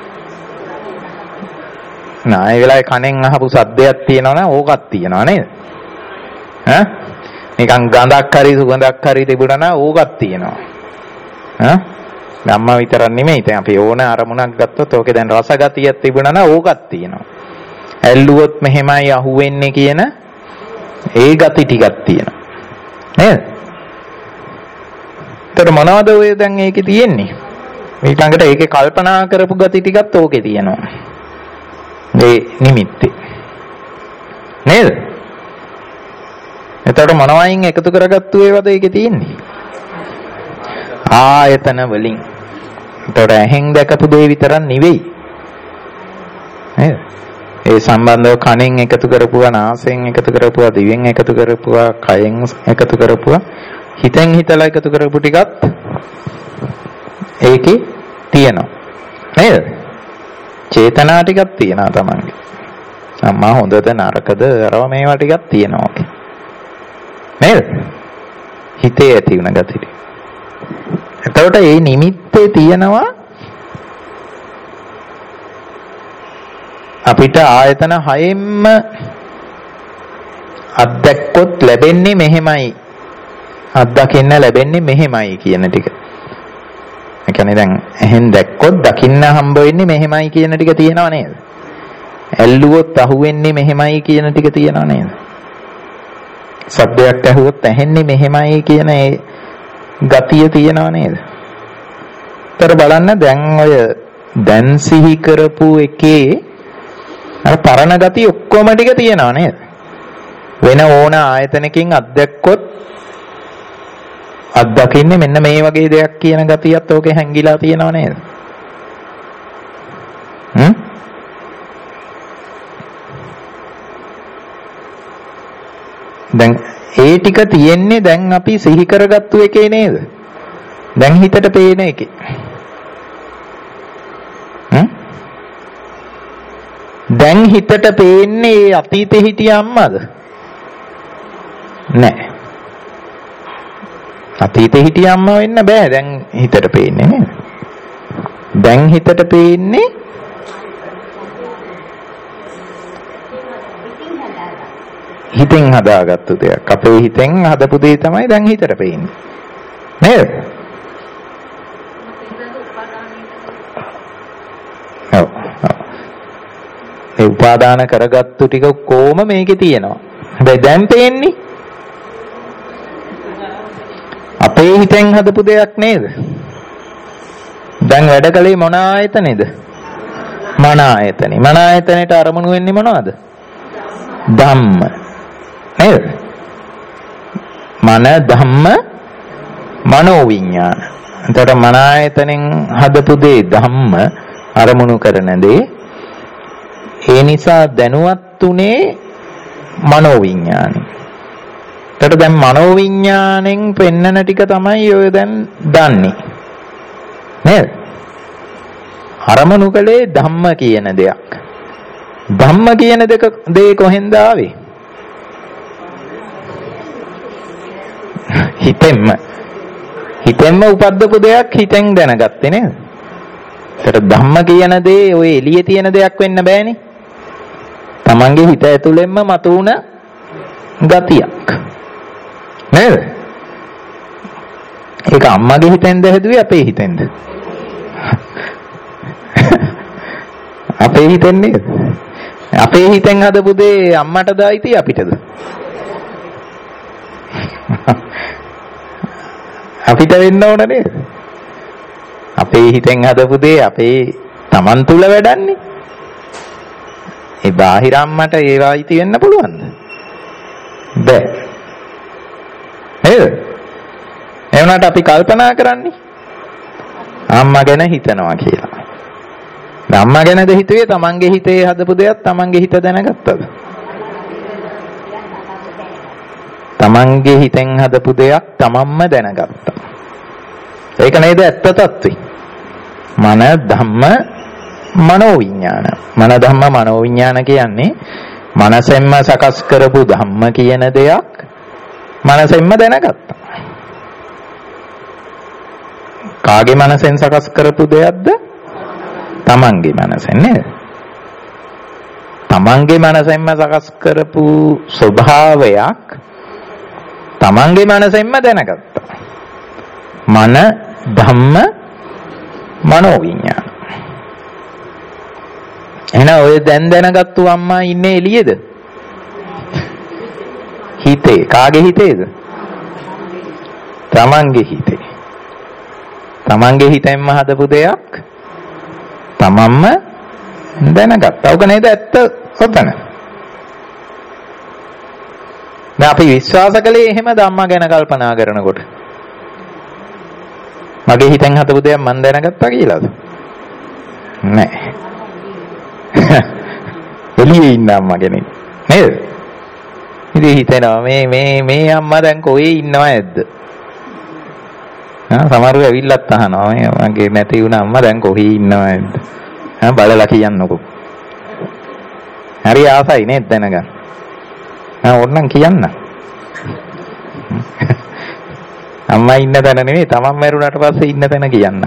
නා ඒ වෙලාවේ කනෙන් අහපු සද්දයක් තියෙනවනේ ඕකක් තියෙනවා නේද? ඈ නිකන් ගඳක් හරි සුගඳක් හරි තිබුණා නම් ඕකක් තියෙනවා. ඈ ධම්ම විතරක් නෙමෙයි. දැන් අපි ඕන අරමුණක් ගත්තොත් ඕකේ දැන් රස ගතියක් තිබුණා නම් ඕකක් තියෙනවා. ඇල්ලුවොත් මෙහෙමයි අහුවෙන්නේ කියන ඒ ගති ටිකක් තියෙනවා. නේද? ඒතර මොනවද ඔය දැන් ඒකේ තියෙන්නේ? ඊළඟට ඒකේ කල්පනා කරපු ගති ටිකත් ඕකේ තියෙනවා. ඒ නිමිත්තේ. නේද? එතකොට මොනවයින් එකතු කරගත්තු ඒවාද ඒකේ තියෙන්නේ? ආයතන වලින්. එතකොට ඇහෙන් දැකපු දේ විතරක් නෙවෙයි. නේද? ඒ සම්බන්ධව කනෙන් එකතු කරපුවා, නාසයෙන් එකතු කරපුවා, දිවෙන් එකතු කරපුවා, කයෙන් එකතු කරපුවා, හිතෙන් හිතලා එකතු කරපු ටිකත් ඒකේ තියෙනවා. නේද? චේතනා ටිකක් තියෙනවා තමන්ගේ. අම්මා හොඳද නරකද අරව මේවා ටිකක් තියෙනවා ඔකේ. නේද? හිතේ ඇති වෙන gati ටික. එතකොට මේ නිමිත්තේ තියෙනවා අපිට ආයතන හයෙන්ම අත්දැක්කොත් ලැබෙන්නේ මෙහෙමයි. අත්දකින්න ලැබෙන්නේ මෙහෙමයි කියන ටික. ඒ කියන්නේ දැන් එහෙන් දැක්කොත් දකින්න හම්බ වෙන්නේ මෙහෙමයි කියන ටික තියෙනව නේද? ඇල්ලුවොත් අහුවෙන්නේ මෙහෙමයි කියන ටික තියෙනව නේද? ශබ්දයක් ඇහුවොත් ඇහෙන්නේ මෙහෙමයි කියන ඒ ගතිය තියෙනව නේද? ඒතර බලන්න දැන් ඔය දැන් සිහි කරපු එකේ අර පරණ ගතිය ඔක්කොම ටික තියෙනව නේද? වෙන ඕන ආයතනකින් අත්දැක්කොත් අත්දකින්නේ මෙන්න මේ වගේ දෙයක් කියන ගතියත් ඕකේ හැංගිලා තියෙනව නේද? හ්ම්? දැන් ඒ ටික තියෙන්නේ දැන් අපි සිහි කරගත්තු එකේ නේද? දැන් හිතට පේන එකේ. හ්ම්? දැන් හිතට පේන්නේ අතීතේ හිටිය අම්මද? නෑ. අතීතේ හිටිය අම්මා වෙන්න බෑ දැන් හිතට පේන්නේ නේද? දැන් හිතට පේන්නේ හිතෙන් හදාගත්තු දෙයක්. අපේ හිතෙන් හදපු දේ තමයි දැන් හිතට පේන්නේ. නේද? ඔව්. ඒ උපාදාන කරගත්තු ටික කොහොම මේකේ තියෙනවා. හැබැයි දැන් පේන්නේ අපේ හිතෙන් හදපු දෙයක් නේද? දැන් වැඩ කලේ මොන ආයතනේද? මන ආයතනේ. මන ආයතනේට අරමුණු වෙන්නේ මොනවද? ධම්ම. නේද? මන ධම්ම මනෝ විඥාන. එතකොට මන ආයතනෙන් හදපු දේ ධම්ම අරමුණු කරන දේ. ඒ නිසා දැනුවත් උනේ මනෝ විඥානෙ. එතකොට දැන් මනෝ විඥාණයෙන් පෙන්නන ටික තමයි ඔය දැන් දන්නේ. නේද? අරමුණු කලේ ධම්ම කියන දෙයක්. ධම්ම කියන දෙක දේ කොහෙන්ද ආවේ? හිතෙන්ම. හිතෙන්ම උපද්දපු දෙයක් හිතෙන් දැනගත්තේ නේද? ඒතර ධම්ම කියන දේ ඔය එළියේ තියෙන දෙයක් වෙන්න බෑනේ. තමන්ගේ හිත ඇතුළෙන්ම මතුවුණ ගතියක්. නේද? ඒක අම්මගේ හිතෙන්ද හැදුවේ අපේ හිතෙන්ද? අපේ හිතෙන් නේද? අපේ හිතෙන් හදපු දේ අම්මටද අයිති අපිටද? අපිට වෙන්න ඕන නේද? අපේ හිතෙන් හදපු දේ අපේ Taman තුල වැඩන්නේ. ඒ බාහිර අම්මට ඒවා අයිති වෙන්න පුළුවන්ද? බෑ. නේද? එවනට අපි කල්පනා කරන්නේ අම්මා ගැන හිතනවා කියලා. අම්මා ගැනද හිතුවේ තමන්ගේ හිතේ හදපු දෙයක් තමන්ගේ හිත දැනගත්තද? තමන්ගේ හිතෙන් හදපු දෙයක් තමන්ම දැනගත්තා. ඒක නේද ඇත්ත తත්වේ. මන ධම්ම මනෝ විඥාන. මන ධම්ම මනෝ විඥාන කියන්නේ මනසෙන්ම සකස් කරපු ධම්ම කියන දෙයක් මනසෙන්ම දැනගත්තා. කාගේ මනසෙන් සකස් කරපු දෙයක්ද? තමන්ගේ මනසෙන් නේද? තමන්ගේ මනසෙන්ම සකස් කරපු ස්වභාවයක් තමන්ගේ මනසෙන්ම දැනගත්තා. මන ධම්ම මනෝ විඥාන. එහෙනම් ඔය දැන් දැනගත්තු අම්මා ඉන්නේ එළියේද? හිතේ. කාගේ හිතේද? තමන්ගේ හිතේ. තමන්ගේ හිතෙන්ම හදපු දෙයක් තමන්ම දැනගත්තා. ඔක නේද ඇත්ත ඔතන. දැන් අපි විශ්වාස කළේ එහෙමද අම්මා ගැන කල්පනා කරනකොට? මගේ හිතෙන් හදපු දෙයක් මම දැනගත්තා කියලාද? නෑ. එළියේ ඉන්න අම්මා කෙනෙක් නේද? ඉතින් හිතෙනවා මේ මේ මේ අම්මා දැන් කොහේ ඉන්නව ඇද්ද? ආ සමහරව ඇවිල්ලත් අහනවා මේ මගේ නැති වුණ අම්මා දැන් කොහේ ඉන්නව ඇද්ද? ආ බලලා කියන්නකෝ. හරි ආසයි නේද දැනගන්න. ආ ඕන්නම් කියන්න. අම්මා ඉන්න තැන නෙවෙයි තමන් මැරුණාට පස්සේ ඉන්න තැන කියන්න.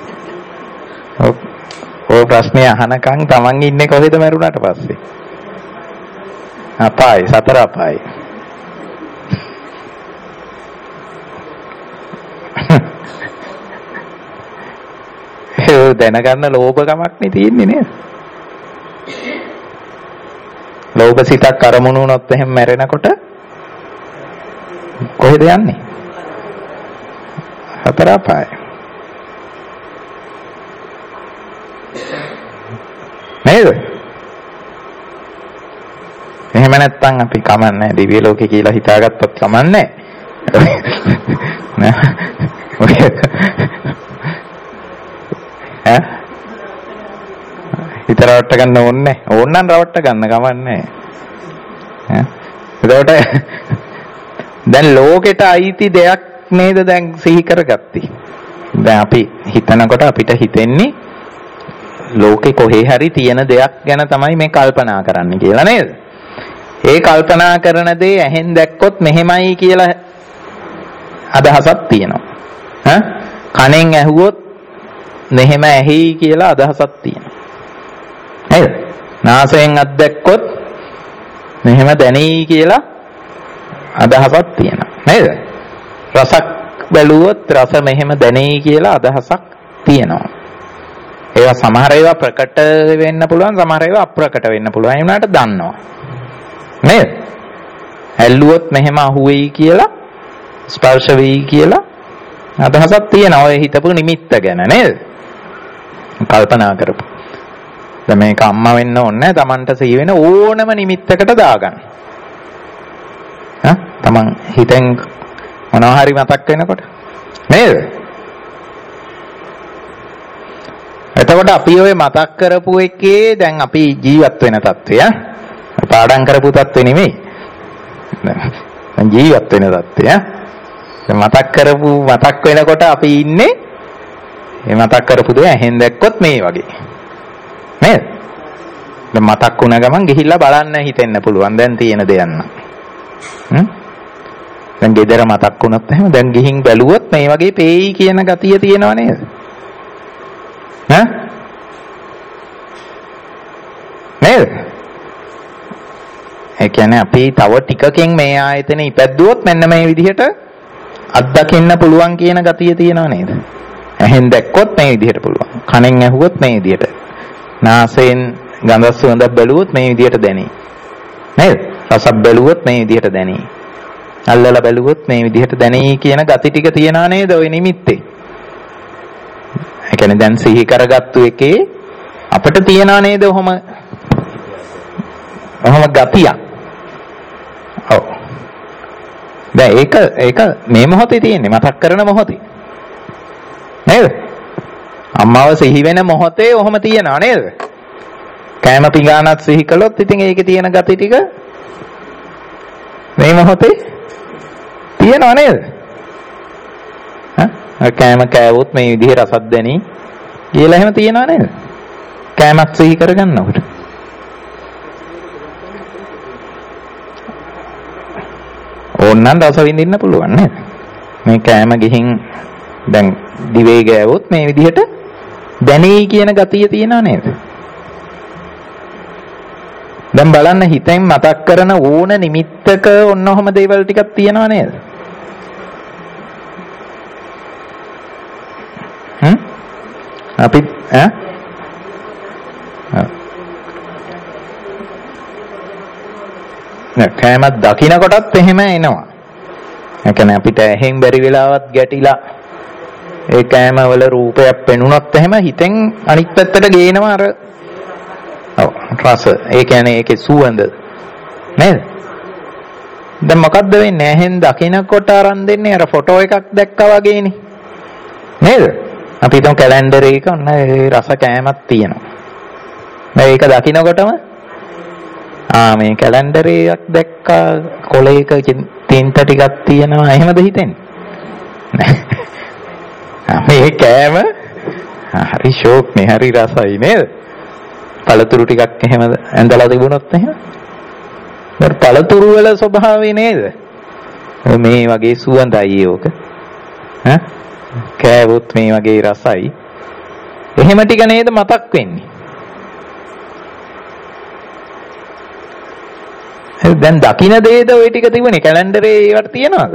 ඔය ප්‍රශ්නේ අහනකම් තමන් ඉන්නේ කොහෙද මැරුණාට පස්සේ? අපායි සතර අපායි. ඒ දැනගන්න ලෝභකමක් නේ තියෙන්නේ නේද? ලෝභ සිතක් අරමුණු වුණොත් එහෙම මැරෙනකොට කොහෙද යන්නේ? සතර අපායි. නේද? එහෙම නැත්තම් අපි කමන්නේ දිව්‍ය ලෝකේ කියලා හිතාගත්තත් කමන්නේ නෑ. ඈ හිත රවට්ට ගන්න ඕනේ. ඕන්නම් රවට්ට ගන්න කමන්නේ. ඈ එතකොට දැන් ලෝකෙට අයිති දෙයක් නේද දැන් සිහි කරගත්තී. දැන් අපි හිතනකොට අපිට හිතෙන්නේ ලෝකේ කොහේ හරි තියෙන දෙයක් ගැන තමයි මේ කල්පනා කරන්න කියලා නේද? ඒ කල්පනා කරන දේ ඇහෙන් දැක්කොත් මෙහෙමයි කියලා අදහසක් තියෙනවා. ඈ කනෙන් ඇහුවොත් මෙහෙම ඇහි කියලා අදහසක් තියෙනවා. නේද? නාසයෙන් අත්දැක්කොත් මෙහෙම දැනෙයි කියලා අදහසක් තියෙනවා. නේද? රසක් බැලුවොත් රස මෙහෙම දැනෙයි කියලා අදහසක් තියෙනවා. ඒවා සමහර ඒවා ප්‍රකට වෙන්න පුළුවන්, සමහර ඒවා අප්‍රකට වෙන්න පුළුවන්. ඒ වුණාට දන්නවා. නේද? ඇල්ලුවොත් මෙහෙම අහුවෙයි කියලා, ස්පර්ශ වෙයි කියලා අදහසක් තියෙනවා. ඔය හිතපු නිමිත්ත ගැන නේද? කල්පනා කරපු. දැන් මේක අම්මා වෙන්න ඕනේ නැහැ. Tamanට සිහි වෙන ඕනම නිමිත්තකට දාගන්න. හා? Taman හිතෙන් මොනවා හරි මතක් වෙනකොට නේද? එතකොට අපි ඔය මතක් කරපු එකේ දැන් අපි ජීවත් වෙන තත්ත්වය පාඩම් කරපු තත්ත්වෙ නෙමෙයි. දැන් ජීවත් වෙන තත්ත්වය. දැන් මතක් කරපු මතක් වෙනකොට අපි ඉන්නේ මේ මතක් කරපු දේ ඇහෙන් දැක්කොත් මේ වගේ. නේද? දැන් මතක් වුණ ගමන් ගිහිල්ලා බලන්න හිතෙන්න පුළුවන් දැන් තියෙන දෙයක් නම්. හ්ම්? දැන් ගෙදර මතක් වුණොත් එහෙම දැන් ගිහින් බැලුවොත් මේ වගේ පේයි කියන ගතිය තියෙනව නේද? ඈ? නේද? ඒ කියන්නේ අපි තව ටිකකින් මේ ආයතන ඉපැද්දුවොත් මෙන්න මේ විදිහට අත්දකින්න පුළුවන් කියන ගතිය තියෙනව නේද? ඇහෙන් දැක්කොත් මේ විදිහට පුළුවන්. කනෙන් ඇහුවොත් මේ විදිහට. නාසයෙන් ගඳ සුවඳ බැලුවොත් මේ විදිහට දැනේ. නේද? රසක් බැලුවොත් මේ විදිහට දැනේ. අල්ලලා බැලුවොත් මේ විදිහට දැනේ කියන ගති ටික තියනා නේද ওই නිමිත්තේ? ඒ කියන්නේ දැන් සිහි කරගත්තු එකේ අපිට තියනා නේද ඔහොම ඔහොම ගතියක්. ඔව්. දැන් ඒක ඒක මේ මොහොතේ තියෙන්නේ මතක් කරන මොහොතේ. නේද? අම්මව සිහි වෙන මොහොතේ ඔහොම තියනවා නේද? කෑම පිඟානක් සිහි කළොත් ඉතින් ඒකේ තියෙන ගති ටික මේ මොහොතේ තියනවා නේද? හා කෑම කෑවොත් මේ විදිහේ රසක් දැනි කියලා එහෙම තියනවා නේද? කෑමක් සිහි කරගන්නකොට. ඕනනම් රස විඳින්න පුළුවන් නේද? මේ කෑම ගිහින් දැන් දිවේ ගෑවොත් මේ විදිහට දැනෙයි කියන ගතිය තියනවා නේද? දැන් බලන්න හිතෙන් මතක් කරන ඕන නිමිත්තක ඔන්න ඔහම දේවල් ටිකක් තියනවා නේද? හ්ම්? අපි ඈ? නෑ කෑමක් දකින්න කොටත් එහෙම එනවා. ඒ කියන්නේ අපිට ඇහෙන් බැරි වෙලාවත් ගැටිලා ඒ කෑම වල රූපයක් පෙනුනොත් එහෙම හිතෙන් අනිත් පැත්තට ගේනවා අර ඔව් රස. ඒ කියන්නේ ඒකේ සුවඳ නේද? දැන් මොකද්ද වෙන්නේ? ඇහෙන් දකින්නකොට අරන් දෙන්නේ අර ෆොටෝ එකක් දැක්කා වගේනේ. නේද? අපි හිතමු කැලෙන්ඩර් එක ඔන්න ඒ රස කෑමක් තියෙනවා. දැන් ඒක දකින්නකොටම ආ මේ කැලෙන්ඩර් එකක් දැක්කා කොලයක තින්ත ටිකක් තියෙනවා එහෙමද හිතෙන්නේ? මේ කෑම හරි ෂෝක් නේ හරි රසයි නේද? පළතුරු ටිකක් එහෙම ඇඳලා තිබුණොත් එහෙම. දැන් පළතුරු වල ස්වභාවය නේද? මේ වගේ සුවඳයි ඕක. ඈ කෑවොත් මේ වගේ රසයි. එහෙම ටික නේද මතක් වෙන්නේ? දැන් දකින්න දේද ওই ටික තිබුණේ කැලෙන්ඩරේ ඒවට තියනවද?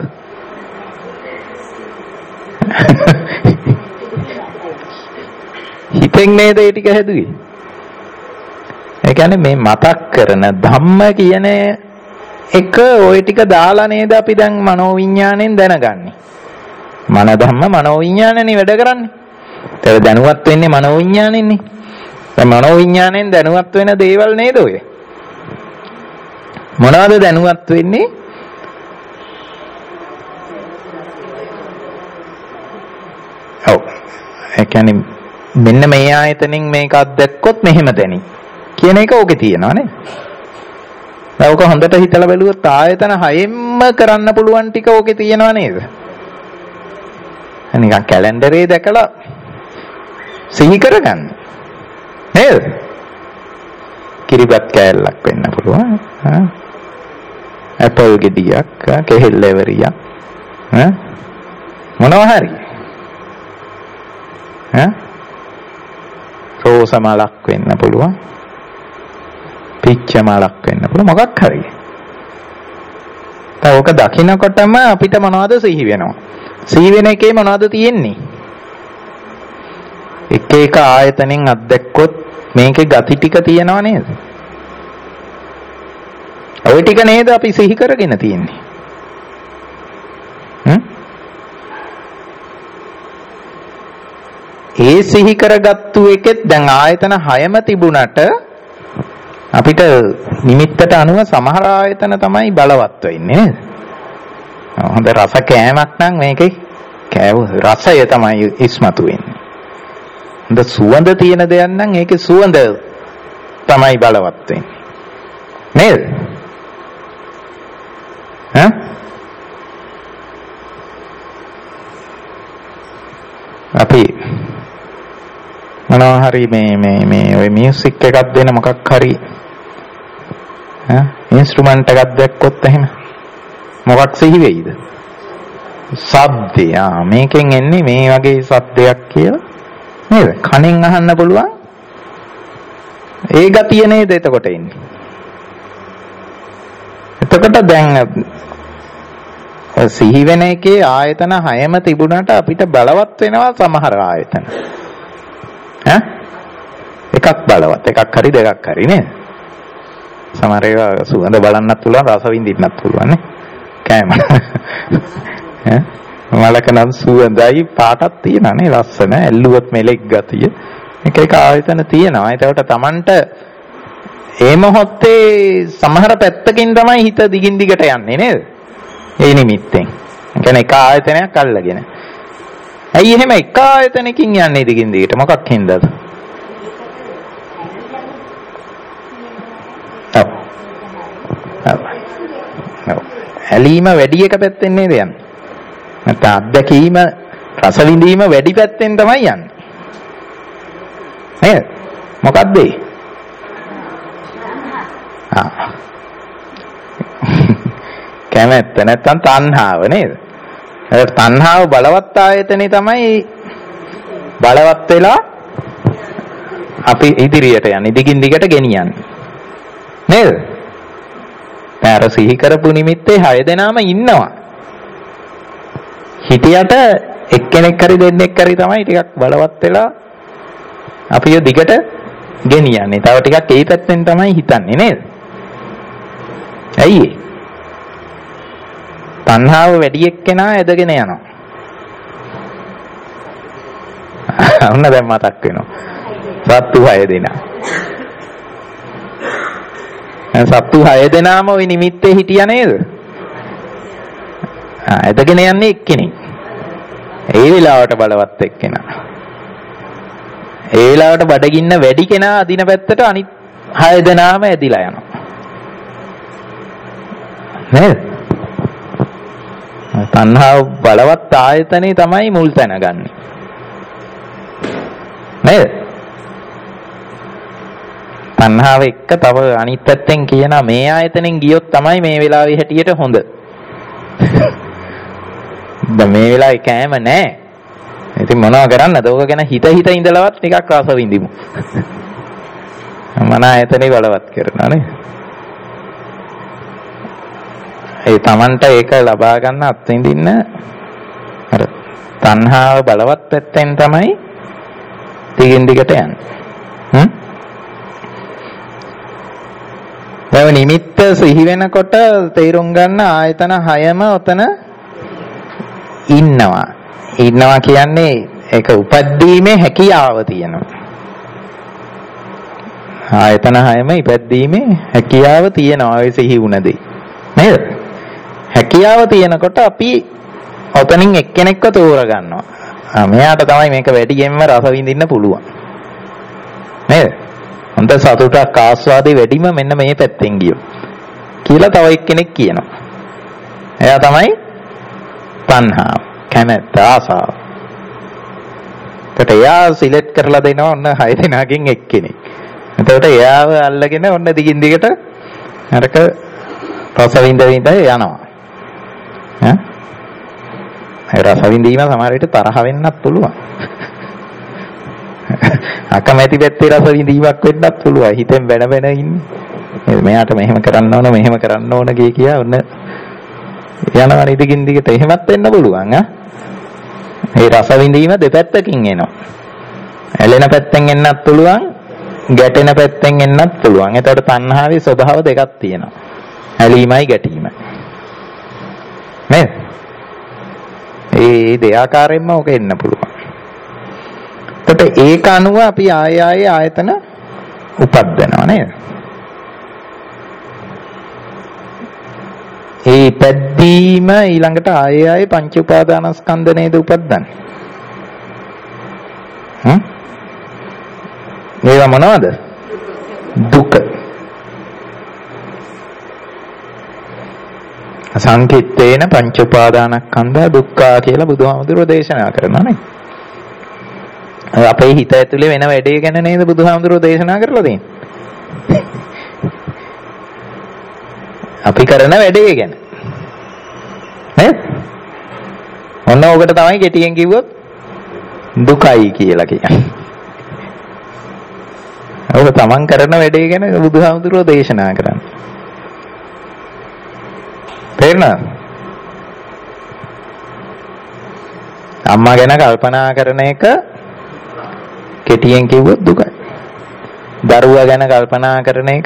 හිතෙන් නේද ඒ ටික හැදුවේ? ඒ කියන්නේ මේ මතක් කරන ධම්ම කියන එක ওই ටික දාලා නේද අපි දැන් මනෝවිඤ්ඤාණයෙන් දැනගන්නේ. මන ධම්ම මනෝවිඤ්ඤාණයනේ වැඩ කරන්නේ. ඒක දැනුවත් වෙන්නේ මනෝවිඤ්ඤාණයෙන්නේ. දැන් මනෝවිඤ්ඤාණයෙන් දැනුවත් වෙන දේවල් නේද ඔය? මොනවද දැනුවත් වෙන්නේ? ඔව්. ඒ කියන්නේ මෙන්න මේ ආයතනෙන් මේක අත්දැක්කොත් මෙහෙම දැනි කියන එක ඕකේ තියෙනවා නේ. දැන් ඔක හොඳට හිතලා බැලුවොත් ආයතන හයෙන්ම කරන්න පුළුවන් ටික ඕකේ තියෙනවා නේද? නිකන් කැලෙන්ඩරේ දැකලා සිහි කරගන්න. නේද? කිරිබත් කෑල්ලක් වෙන්න පුළුවන්. හා. ඇපල් ගෙඩියක්, කෙහෙල් ලෙවරියක්. ඈ මොනවා හරි. ඈ රෝස මලක් වෙන්න පුළුවන්. පිච්ච මලක් වෙන්න පුළුවන් මොකක් හරි. දැන් ඕක දකින්නකොටම අපිට මොනවද සිහි වෙනවා? සිහි වෙන එකේ මොනවද තියෙන්නේ? එක එක ආයතනෙන් අත්දැක්කොත් මේකේ ගති ටික තියෙනව නේද? ඔය ටික නේද අපි සිහි කරගෙන තියෙන්නේ. හ්ම්? ඒ සිහි කරගත්තු එකෙත් දැන් ආයතන හයම තිබුණට අපිට නිමිත්තට අනුව සමහර ආයතන තමයි බලවත් වෙන්නේ නේද? හොඳ රස කෑමක් නම් මේකේ කෑව රසය තමයි ඉස්මතු වෙන්නේ. හොඳ සුවඳ තියෙන දෙයක් නම් ඒකේ සුවඳ තමයි බලවත් වෙන්නේ. නේද? ඈ? අපි මොනවා හරි මේ මේ මේ ඔය මියුසික් එකක් දෙන මොකක් හරි ඈ ඉන්ස්ට්‍රුමන්ට් එකක් දැක්කොත් එහෙම මොකක් සිහි වෙයිද? ශබ්දය. ආ මේකෙන් එන්නේ මේ වගේ ශබ්දයක් කියලා නේද? කනෙන් අහන්න පුළුවන්. ඒ ගතිය නේද එතකොට එන්නේ. එතකොට දැන් සිහි වෙන එකේ ආයතන හයම තිබුණාට අපිට බලවත් වෙනවා සමහර ආයතන. ඈ එකක් බලවත් එකක් හරි දෙකක් හරි නේද? සමහර ඒවා සුවඳ බලන්නත් පුළුවන් රස විඳින්නත් පුළුවන් නේ. කෑම. ඈ මලක නම් සුවඳයි පාටක් තියෙනවා නේ ලස්සන ඇල්ලුවොත් මෙලෙක් ගතිය. එක එක ආයතන තියෙනවා. ඒකට Tamanට ඒ මොහොතේ සමහර පැත්තකින් තමයි හිත දිගින් දිගට යන්නේ නේද? ඒ නිමිත්තෙන්. ඒ කියන්නේ එක ආයතනයක් අල්ලගෙන. ඇයි එහෙම එක ආයතනකින් යන්නේ දිගින් දිගට? මොකක් හින්දාද? ඔව්. ඔව්. ඇලීම වැඩි එක පැත්තෙන් නේද යන්නේ? නැත්නම් අත්දැකීම රස විඳීම වැඩි පැත්තෙන් තමයි යන්නේ. නේද? මොකක්ද ඒ? ආ. කැමැත්ත නැත්නම් තණ්හාව නේද? ඒ තණ්හාව බලවත් ආයතනේ තමයි බලවත් වෙලා අපි ඉදිරියට යන්නේ දිගින් දිගට ගෙනියන්නේ. නේද? දැන් අර සිහි කරපු නිමිත්තේ හය දෙනාම ඉන්නවා. හිතියට එක්කෙනෙක් හරි දෙන්නෙක් හරි තමයි ටිකක් බලවත් වෙලා අපිව දිගට ගෙනියන්නේ. තව ටිකක් ඒ පැත්තෙන් තමයි හිතන්නේ නේද? ඇයි? තණ්හාව වැඩි එක්කෙනා ඇදගෙන යනවා. අන්න දැන් මතක් වෙනවා. සත්තු හය දෙනා. සත්තු හය දෙනාම ওই නිමිත්තේ හිටියා නේද? ආ ඇදගෙන යන්නේ එක්කෙනෙක්. ඒ වෙලාවට බලවත් එක්කෙනා. ඒ වෙලාවට බඩගින්න වැඩි කෙනා අදින පැත්තට අනිත් හය දෙනාම ඇදිලා යනවා. නේද? තණ්හාව බලවත් ආයතනේ තමයි මුල් තැන ගන්නෙ. නේද? තණ්හාව එක්ක තව අනිත් පැත්තෙන් කියන මේ ආයතනෙන් ගියොත් තමයි මේ වෙලාවේ හැටියට හොඳ. දැන් මේ වෙලාවේ කෑම නැහැ. ඉතින් මොනව කරන්නද? ඕක ගැන හිත හිත ඉඳලවත් ටිකක් රස විඳිමු. මන ආයතනේ බලවත් කරනවා නේ. ඒ Tamanට ඒක ලබා ගන්න අත්විඳින්න අර තණ්හාව බලවත් පැත්තෙන් තමයි දිගින් දිගට යන්නේ. හ්ම්? දැන් නිමිත්ත සිහි වෙනකොට තේරුම් ගන්න ආයතන හයම ඔතන ඉන්නවා. ඉන්නවා කියන්නේ ඒක උපද්දීමේ හැකියාව තියෙනවා. ආයතන හයම ඉපැද්දීමේ හැකියාව තියෙනවා ඒ සිහි වුණදී. නේද? හැකියාව තියෙනකොට අපි ඔතනින් එක්කෙනෙක්ව තෝරගන්නවා. ආ මෙයාට තමයි මේක වැඩියෙන්ම රස විඳින්න පුළුවන්. නේද? හොඳ සතුටක් ආස්වාදේ වැඩිම මෙන්න මේ පැත්තෙන් ගියෝ. කියලා තව එක්කෙනෙක් කියනවා. එයා තමයි තණ්හාව, කැමැත්ත, ආසාව. ඒකට එයා සිලෙක්ට් කරලා දෙනවා ඔන්න හය දෙනාගෙන් එක්කෙනෙක්. එතකොට එයාව අල්ලගෙන ඔන්න දිගින් දිගට අරක රස විඳ විඳ යනවා. ඈ? ඒ රස විඳීම සමහර විට තරහ වෙන්නත් පුළුවන්. අකමැති පැත්තේ රස විඳීමක් වෙන්නත් පුළුවන්. හිතෙන් වෙන වෙන ඉන්නේ. මෙයාට මෙහෙම කරන්න ඕන මෙහෙම කරන්න ඕන කිය කියා ඔන්න යනවා දිගින් දිගට එහෙමත් වෙන්න පුළුවන් ආ. ඒ රස විඳීම දෙපැත්තකින් එනවා. ඇලෙන පැත්තෙන් එන්නත් පුළුවන්, ගැටෙන පැත්තෙන් එන්නත් පුළුවන්. එතකොට තණ්හාවේ ස්වභාව දෙකක් තියෙනවා. ඇලීමයි ගැටීමයි. නේද? ඒ දෙආකාරයෙන්ම ඔක එන්න පුළුවන්. එතකොට ඒක අනුව අපි ආය ආය ආයතන උපද්දනවා නේද? ඒ පැද්දීම ඊළඟට ආය ආය පංච උපාදානස්කන්ධ නේද උපද්දන්නේ? හ්ම්? මේවා මොනවද? දුක. සංකිට්ඨේන පංච උපාදානස්කන්ධ දුක්ඛා කියලා බුදුහාමුදුරුවෝ දේශනා කරනවා නේ. අපේ හිත ඇතුලේ වෙන වැඩේ ගැන නේද බුදුහාමුදුරුවෝ දේශනා කරලා තියෙන්නේ. අපි කරන වැඩේ ගැන. නේද? ඔන්න ඔකට තමයි කෙටියෙන් කිව්වොත් දුකයි කියලා කියන්නේ. ඔබ තමන් කරන වැඩේ ගැන බුදුහාමුදුරුවෝ දේශනා කරන්නේ. තේරෙනවද? අම්මා ගැන කල්පනා කරන එක කෙටියෙන් කිව්වොත් දුකයි. දරුවා ගැන කල්පනා කරන එක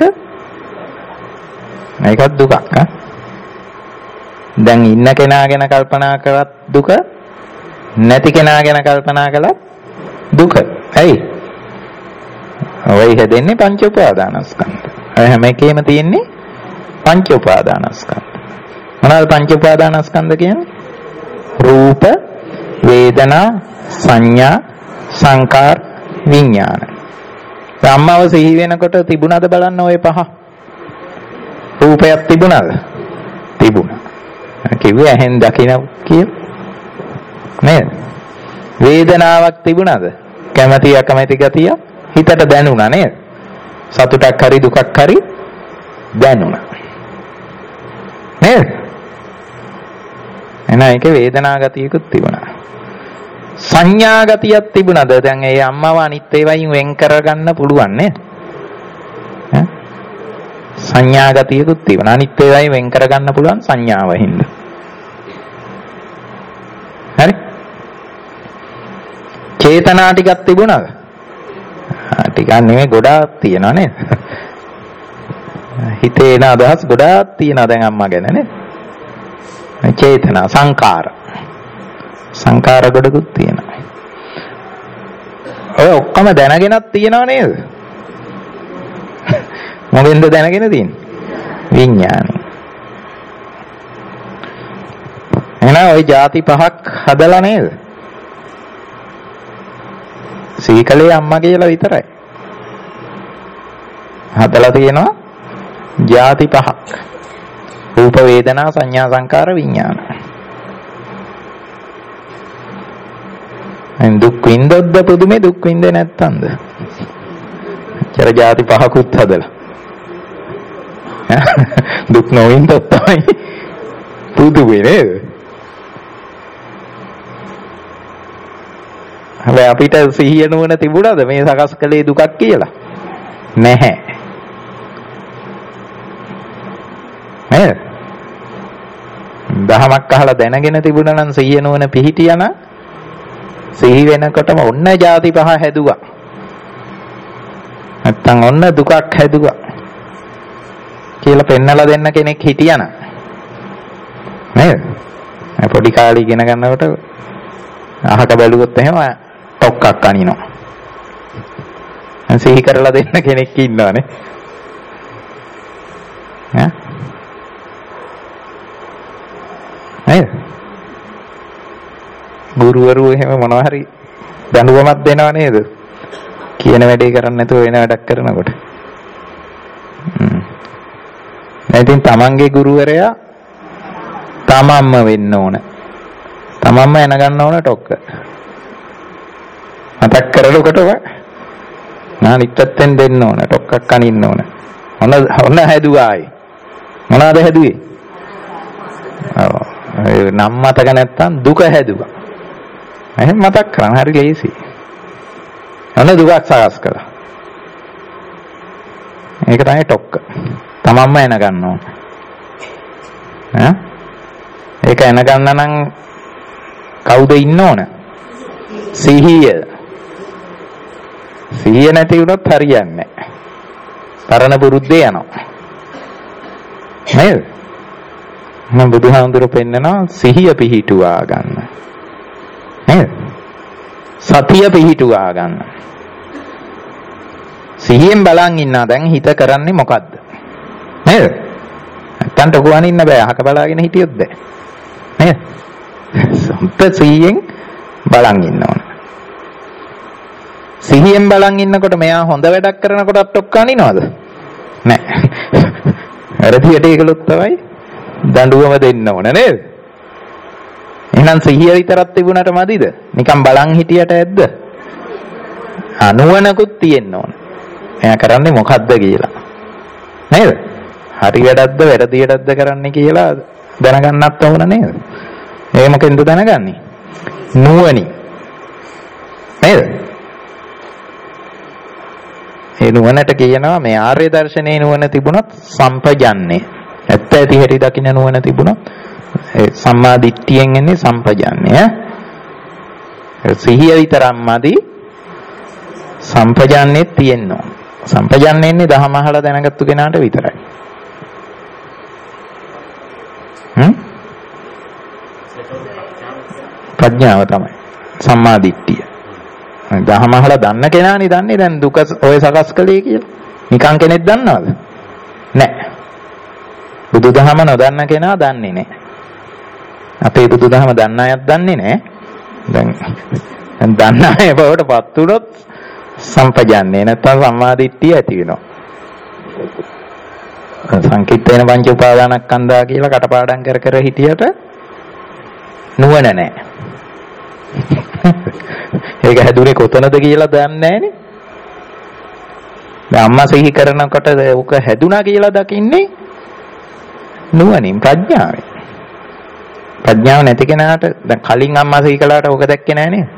මේකත් දුකක් ඈ. දැන් ඉන්න කෙනා ගැන කල්පනා කරත් දුක, නැති කෙනා ගැන කල්පනා කළත් දුක. ඇයි? ඔය හැදෙන්නේ පංච උපාදානස්කන්ධ. අය හැම එකේම තියෙන්නේ පංච උපාදානස්කන්ධ. මොනවාද පංච උපාදානස්කන්ධ කියන්නේ? රූප, වේදනා, සංඥා, සංකාර, විඥාන. අම්මව සිහි වෙනකොට තිබුණාද බලන්න ඔය පහ? රූපයක් තිබුණාද? තිබුණා. කිව්වේ ඇහෙන් දකින්න කිය. නේද? වේදනාවක් තිබුණාද? කැමැති අකමැති ගතිය හිතට දැනුණා නේද? සතුටක් හරි දුකක් හරි දැනුණා. නේද? එහෙනම් ඒකේ වේදනා ගතියකුත් තිබුණා. සංඥා ගතියක් තිබුණාද? දැන් ඒ අම්මව අනිත් ඒවායින් වෙන් කරගන්න පුළුවන් නේද? ඈ සංඥා ගතියකුත් තිබුණා. අනිත් ඒවායින් වෙන් කරගන්න පුළුවන් සංඥාව හින්දා. හරි? චේතනා ටිකක් තිබුණාද? ටිකක් නෙමෙයි ගොඩාක් තියෙනවා නේද? හිතේ එන අදහස් ගොඩාක් තියෙනවා දැන් අම්මා ගැන නේද? චේතනා, සංකාර. සංකාර ගොඩකුත් තියෙනවා. ඔය ඔක්කොම දැනගෙනත් තියෙනව නේද? මොකෙන්ද දැනගෙන තියෙන්නේ? විඥානය. එහෙනම් ওই ಜಾති පහක් හදලා නේද? සීකලේ අම්මා කියලා විතරයි. හදලා තියෙනවා ಜಾති පහක්. රූප, වේදනා, සංඥා, සංකාර, විඥාන. එන් දුක් විඳොත්ද පුදුමේ දුක් විඳේ නැත්තම්ද? චර ಜಾති පහකුත් හදලා. දුක් නොවින්දොත් තමයි පුදුමේ නේද? හැබැයි අපිට සිහිය නුවණ තිබුණාද මේ සකස් කළේ දුකක් කියලා? නැහැ. නේද? දහමක් අහලා දැනගෙන තිබුණා නම් සිහිය නුවණ පිහිටියා නම් සිහි වෙනකොටම ඔන්න ಜಾති පහ හැදුවා. නැත්තම් ඔන්න දුකක් හැදුවා කියලා පෙන්නලා දෙන්න කෙනෙක් හිටියා නම් නේද? පොඩි කාලේ ඉගෙන ගන්නකොට අහක බැලුවොත් එහෙම ටොක්ක්ක් අනිනවා. සිහි කරලා දෙන්න කෙනෙක් ඉන්නවනේ. ඈ? නේද? ගුරුවරු එහෙම මොනවා හරි දඬුවමක් දෙනව නේද? කියන වැඩේ කරන්නේ නැතුව වෙන වැඩක් කරනකොට. හ්ම්. ඉතින් තමන්ගේ ගුරුවරයා තමන්ම වෙන්න ඕන. තමන්ම එන ගන්න ඕන ටොක්ක. මතක් කරලකොටම නානිත්තෙන් දෙන්න ඕන ටොක්කක් අනින්න ඕන. ඔන්න ඔන්න හැදුවායි. මොනවාද හැදුවේ? ඔව්. නම් මතක නැත්තම් දුක හැදුවා. එහෙනම් මතක් කරන් හරි ලේසි. ඔන්න දුකක් සකස් කළා. ඒක තමයි ටොක්ක. තමන්ම එන ගන්න ඕන. ඈ? ඒක එන ගන්න නම් කවුද ඉන්න ඕන? සිහිය. සිහිය නැති වුණොත් හරියන්නේ නැහැ. පරණ පුරුද්දේ යනවා. නේද? මම බුදුහාමුදුරුවෝ පෙන්නනවා සිහිය පිහිටුවා ගන්න. නේද? සතිය පිහිටුවා ගන්න. සිහියෙන් බලන් ඉන්නා දැන් හිත කරන්නේ මොකද්ද? නේද? නැත්තම් ටොකුවන ඉන්න බෑ. අහක බලාගෙන හිටියොත් බෑ. නේද? සම්ප සිහියෙන් බලන් ඉන්න ඕන. සිහියෙන් බලන් ඉන්නකොට මෙයා හොඳ වැඩක් කරනකොටත් ටොක්කන් ඉනවද? නෑ. වැරදියට ඒකලොත් තමයි දඬුවම දෙන්න ඕන නේද? එහෙනම් සිහිය විතරක් තිබුණාට මදිද? නිකන් බලන් හිටියට ඇද්ද? අනුවණකුත් තියෙන්න ඕන. එයා කරන්නේ මොකද්ද කියලා. නේද? හරි වැඩක්ද වැරදි වැඩක්ද කරන්නේ කියලා දැනගන්නත් ඕන නේද? ඒ මොකෙන්ද දැනගන්නේ? නුවණින්. නේද? ඒ නුවණට කියනවා මේ ආර්ය දර්ශනයේ නුවණ තිබුණොත් සම්පජන්නේ. ඇත්ත ඇති හැටි දකින්න නුවණ තිබුණොත් ඒ සම්මා දිට්ඨියෙන් එන්නේ සම්පජන්නේ. සිහිය විතරක්මදි සම්පජන්නේ තියෙන්න ඕන. සම්පජන්නේ ඉන්නේ දහම අහලා දැනගත්තු කෙනාට විතරයි. හ්ම්? ප්‍රඥාව තමයි සම්මා දිට්ඨිය. දහම අහලා දන්න කෙනානේ දන්නේ දැන් දුක ඔය සකස් කළේ කියලා. නිකන් කෙනෙක් දන්නවද? නැහැ. බුදුදහම නොදන්න කෙනා දන්නේ නැහැ. අපේ බුදුදහම දන්න අයත් දන්නේ නැහැ. දැන් දන්න අය බවට පත් වුණොත් සම්පජන්නේ නැත්නම් සම්මාදිට්ඨිය ඇති වෙනවා. සංකිට්ඨේන පංච උපාදානස්කන්ධා කියලා කටපාඩම් කර කර හිටියට නුවණ නැහැ. ඒක හැදුනේ කොතනද කියලා දන්නේ නැහනේ. දැන් අම්මා සිහි කරනකොට උක හැදුනා කියලා දකින්නේ නුවණින් ප්‍රඥාවෙන්. ප්‍රඥාව නැති කෙනාට දැන් කලින් අම්මා සිහි කළාට ඕක දැක්කේ නැහැ නේද?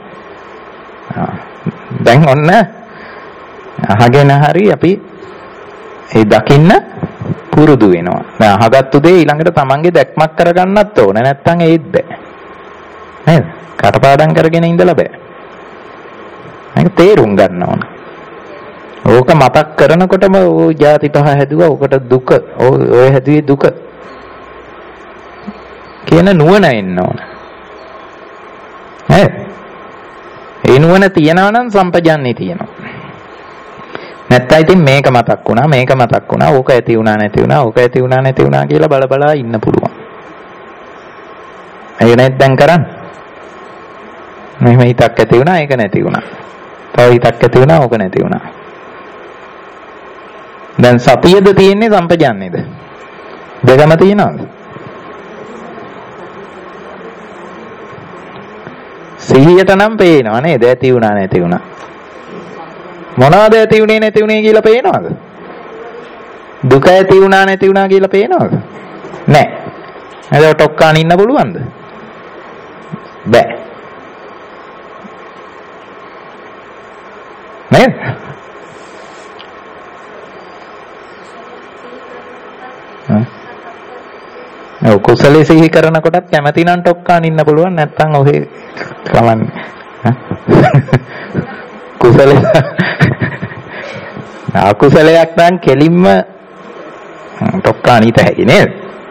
දැන් ඔන්න අහගෙන හරි අපි ඒ දකින්න පුරුදු වෙනවා. දැන් අහගත්තු දේ ඊළඟට තමන්ගේ දැක්මක් කරගන්නත් ඕන. නැත්තම් ඒත් බෑ. නේද? කටපාඩම් කරගෙන ඉඳලා බෑ. ඒක තේරුම් ගන්න ඕන. ඕක මතක් කරනකොටම ඕ ಜಾති පහ හැදුවා. ඕකට දුක. ඔය හැදුවේ දුක. කියන නුවණ එන්න ඕන. නේද? ඒ නුවණ තියනවා නම් සම්පජන්නේ තියෙනවා. නැත්නම් ඉතින් මේක මතක් වුණා මේක මතක් වුණා ඕක ඇති වුණා නැති වුණා ඕක ඇති වුණා නැති වුණා කියලා බල බලා ඉන්න පුළුවන්. ඒක නැත් දැන් කරන්නේ. මෙහෙම හිතක් ඇති වුණා ඒක නැති වුණා. තව හිතක් ඇති වුණා ඕක නැති වුණා. දැන් සතියද තියෙන්නේ සම්පජන්නේද? දෙකම තියෙනවද? සිහියට නම් පේනවා නේද? ඇති වුණා නැති වුණා. මොනවද ඇති වුණේ නැති වුණේ කියලා පේනවද? දුක ඇති වුණා නැති වුණා කියලා පේනවද? නැහැ. එතකොට ඔක්කාන ඉන්න පුළුවන්ද? බෑ. නේද? ඔව් කුසලයේ සිහි කරනකොටත් කැමති නම් ටොක්කාන ඉන්න පුළුවන් නැත්නම් ඔහේ කමන්නේ. කුසලයේ අකුසලයක් නම් කෙලින්ම ටොක්කාන ඊට හැකි නේද?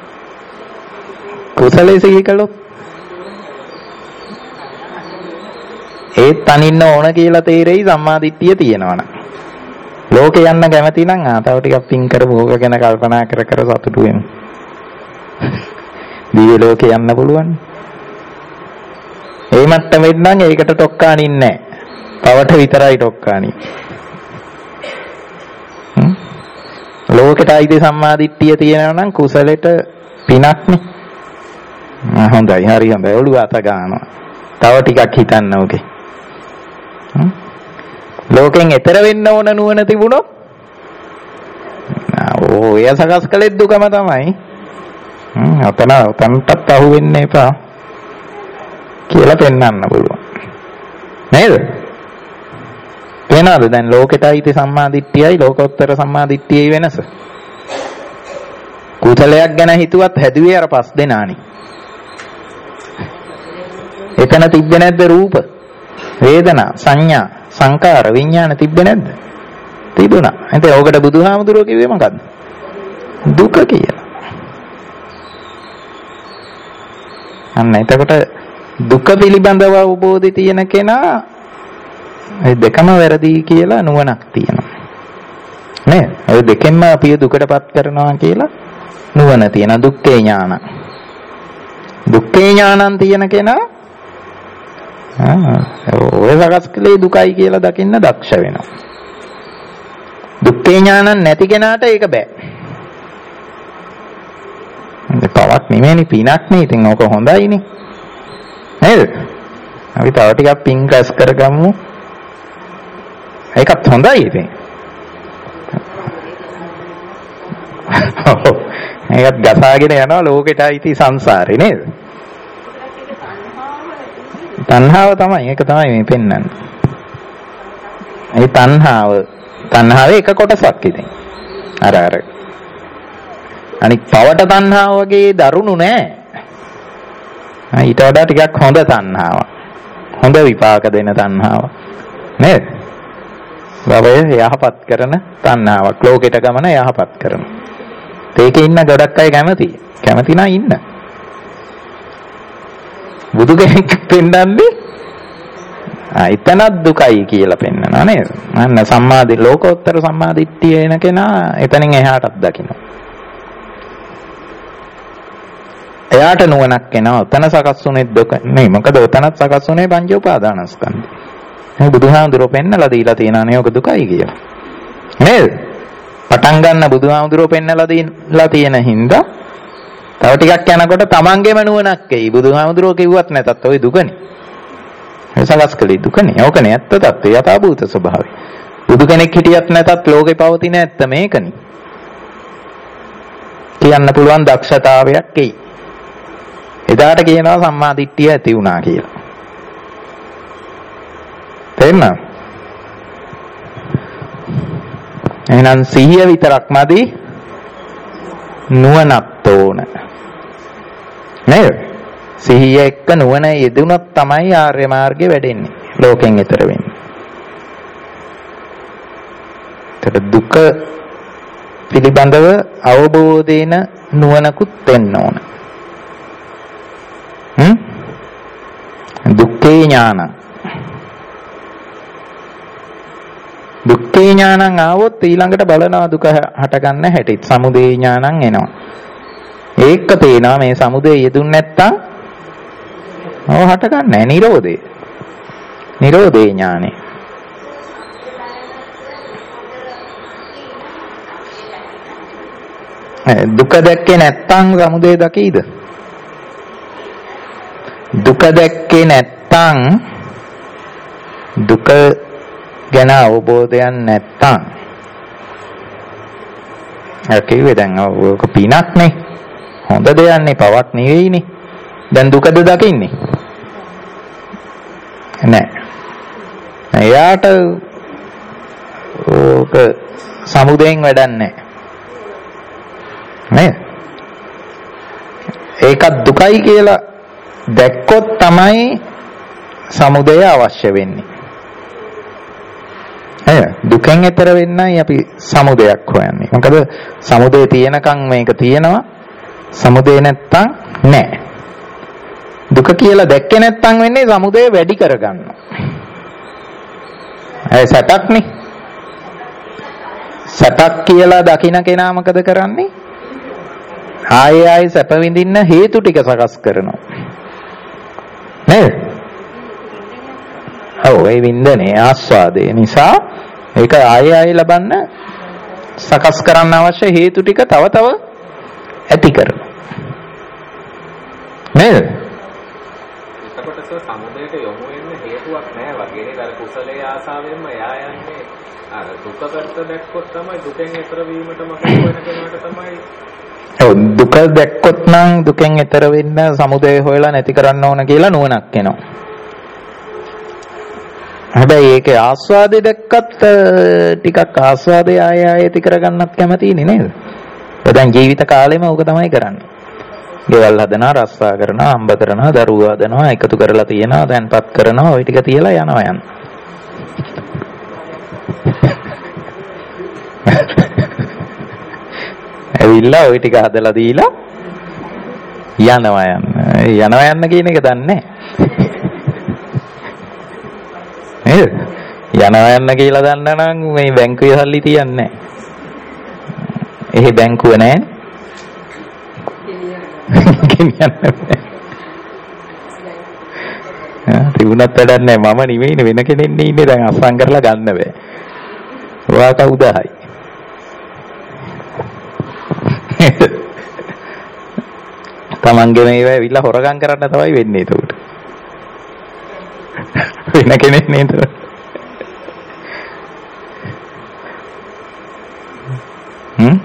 කුසලයේ සිහි කළොත් ඒත් තනින්න ඕන කියලා තේරෙයි සම්මාදිට්ඨිය තියෙනවනම්. ලෝකේ යන්න කැමති නම් ආ තව ටිකක් පින් කරපු ඕක ගැන කල්පනා කර කර සතුටු වෙමු. දිව්‍ය ලෝකේ යන්න පුළුවන්. ඒ මට්ටමෙන් නම් ඒකට ටොක්කානින් නැහැ. පවට විතරයි ටොක්කානි. ලෝකෙට අයිති සම්මාදිට්ඨිය තියෙනවා නම් කුසලෙට පිනක්නේ. හොඳයි හරි හොඳයි ඔළුව අත ගන්නවා. තව ටිකක් හිතන්න ඕකේ. ලෝකෙන් එතර වෙන්න ඕන නුවණ තිබුණොත් ඔය සකස් කළේ දුකම තමයි. හ්ම් අතන උතන්ටත් අහු වෙන්න එපා කියලා පෙන්වන්න පුළුවන්. නේද? වෙනවද දැන් ලෝකෙට අයිති සම්මාදිට්ඨියයි ලෝකෝත්තර සම්මාදිට්ඨියයි වෙනස? කුසලයක් ගැන හිතුවත් හැදුවේ අර පස් දෙනානේ. එතන තිබ්බේ නැද්ද රූප, වේදනා, සංඥා, සංකාර, විඥාන තිබ්බේ නැද්ද? තිබුණා. එතකොට ඕකට බුදුහාමුදුරුවෝ කිව්වේ මොකද්ද? දුක කියලා. අන්න එතකොට දුක පිළිබඳව අවබෝධය තියෙන කෙනා ඒ දෙකම වැරදි කියලා නුවණක් තියෙනවා. නේද? ඒ දෙකෙන්ම අපි දුකටපත් කරනවා කියලා නුවණ තියෙන දුක්ඛේ ඥාන. දුක්ඛේ ඥානන් තියෙන කෙනා ආ ඔය සකස් කළේ දුකයි කියලා දකින්න දක්ෂ වෙනවා. දුක්ඛේ ඥානන් නැති කෙනාට ඒක බෑ. ඒ පවක් නෙමෙයි පිනක් නේ. ඉතින් ඕක හොඳයිනේ. නේද? අපි තව ටිකක් පින් රැස් කරගමු. ඒකත් හොඳයි ඉතින්. ඒකත් ගසාගෙන යනවා ලෝකෙට අයිති සංසාරේ නේද? තණ්හාව තමයි ඒක තමයි මේ පෙන්වන්නේ. ඒ තණ්හාව තණ්හාවේ එක කොටසක් ඉතින්. අර අර අනික පවට තණ්හාව වගේ දරුණු නෑ. ඊට වඩා ටිකක් හොඳ තණ්හාවක්. හොඳ විපාක දෙන තණ්හාවක්. නේද? භවය යහපත් කරන තණ්හාවක්. ලෝකෙට ගමන යහපත් කරන. ඒකේ ඉන්න ගොඩක් අය කැමති. කැමති නම් ඉන්න. බුදු කෙනෙක් පෙන්වන්නේ ආ එතනත් දුකයි කියලා පෙන්වනවා නේද? අන්න සම්මාදි ලෝකෝත්තර සම්මාදිට්ඨිය එන කෙනා එතනින් එහාටත් දකින්න. එයාට නුවණක් එනවා. උතන සකස් වුනේ දුක නෙයි. මොකද උතනත් සකස් වුනේ පංච උපාදානස්කන්ධ. මේ බුදුහාමුදුරුවෝ පෙන්නලා දීලා තියෙනවා නේ ඔක දුකයි කියලා. නේද? පටන් ගන්න බුදුහාමුදුරුවෝ පෙන්නලා දීලා තියෙන හින්දා තව ටිකක් යනකොට තමන්ගේම නුවණක් එයි. බුදුහාමුදුරුවෝ කිව්වත් නැතත් ওই දුකනේ. ඒ සකස් කළේ දුකනේ. ඕකනේ ඇත්ත తත්ත්වය යථාභූත ස්වභාවය. බුදු කෙනෙක් හිටියත් නැතත් ලෝකේ පවතින ඇත්ත මේකනේ. කියන්න පුළුවන් දක්ෂතාවයක් එයි. එදාට කියනවා සම්මා දිට්ඨිය ඇති වුණා කියලා. තේරෙනවද? එහෙනම් සිහිය විතරක් මදි නුවණක් ඕන. නේද? සිහිය එක්ක නුවණ යෙදුනොත් තමයි ආර්ය මාර්ගේ වැඩෙන්නේ. ලෝකෙන් එතර වෙන්නේ. ඒතර දුක පිළිබඳව අවබෝධේන නුවණකුත් වෙන්න ඕන. හ්ම්? දුක්ඛේ ඥාන. දුක්ඛේ ඥානං ආවොත් ඊළඟට බලනවා දුක හටගන්න හැටි. සමුදය ඥානං එනවා. ඒක පේනවා මේ සමුදය යෙදුන්නේ නැත්තම් ඔව් හටගන්නේ නැහැ. නිරෝධේ. නිරෝධේ ඥානෙ. දුක දැක්කේ නැත්තම් සමුදය දකීද? දුක දැක්කේ නැත්තම් දුක ගැන අවබෝධයක් නැත්තම් අකිවේ දැන් ඔක පිනක් නේ. හොඳ දෙයක් නේ, පවක් නෙවෙයිනේ. දැන් දුකද දකින්නේ? නෑ. එයාට ඕක සමුදයෙන් වැඩක් නෑ. නේ? ඒකත් දුකයි කියලා දැක්කොත් තමයි සමුදය අවශ්‍ය වෙන්නේ. අය දුකෙන් එතර වෙන්නයි අපි සමුදයක් හොයන්නේ. මොකද සමුදය තියෙනකන් මේක තියෙනවා. සමුදය නැත්තම් නැහැ. දුක කියලා දැක්කේ නැත්තම් වෙන්නේ සමුදය වැඩි කරගන්නවා. ඒ සැපක්නේ. සැපක් කියලා දකින්න කෙනා මොකද කරන්නේ? ආයෙ ආයෙ සැප විඳින්න හේතු ටික සකස් කරනවා. නේද? ඔව් ඒ වින්දනේ ආස්වාදේ නිසා ඒක ආයෙ ආයෙ ලබන්න සකස් කරන්න අවශ්‍ය හේතු ටික තව තව ඇති කරනවා. නේද? එතකොට සමුදයට යොමු වෙන්න හේතුවක් නැහැ වගේ නේද? අර කුසලයේ ආසාවෙන්ම එයා යන්නේ අර දුක පැත්ත දැක්කොත් තමයි දුකෙන් එතර වීමට මඟ වෙන කෙනාට තමයි. ඔව් දුක දැක්කොත් නම් දුකෙන් එතර වෙන්න සමුදය හොයලා නැති කරන්න ඕන කියලා නුවණක් එනවා. හැබැයි ඒකේ ආස්වාදේ දැක්කත් ටිකක් ආස්වාදේ ආය ආය ඇති කරගන්නත් කැමතිනේ නේද? දැන් ජීවිත කාලෙම ඕක තමයි කරන්නේ. ගෙවල් හදනවා, රස්සා කරනවා, අම්බ කරනවා, දරුවෝ හදනවා, එකතු කරලා තියනවා, දැන්පත් කරනවා, ওই ටික තියලා යනවා යන්න. ඇවිල්ලා ওই ටික හදලා දීලා යනවා යන්න. යනවා යන්න කියන එක දන්නේ නේද? යනවා යන්න කියලා දන්න නම් මේ බැංකුවේ සල්ලි තියන්නේ නැහැ. එහෙ බැංකුව නැහැ. ගෙනියන්න බෑ. ආ තිබුණත් වැඩක් නැහැ. මම නෙවෙයිනේ වෙන කෙනෙක් ඉන්නේ දැන් අස්සම් කරලා ගන්න බෑ. ඔයා කවුදයි? තමන්ගේ මේවා ඇවිල්ලා හොරගම් කරන්න තමයි වෙන්නේ ඒකට. වෙන කෙනෙක් නේද? හ්ම්?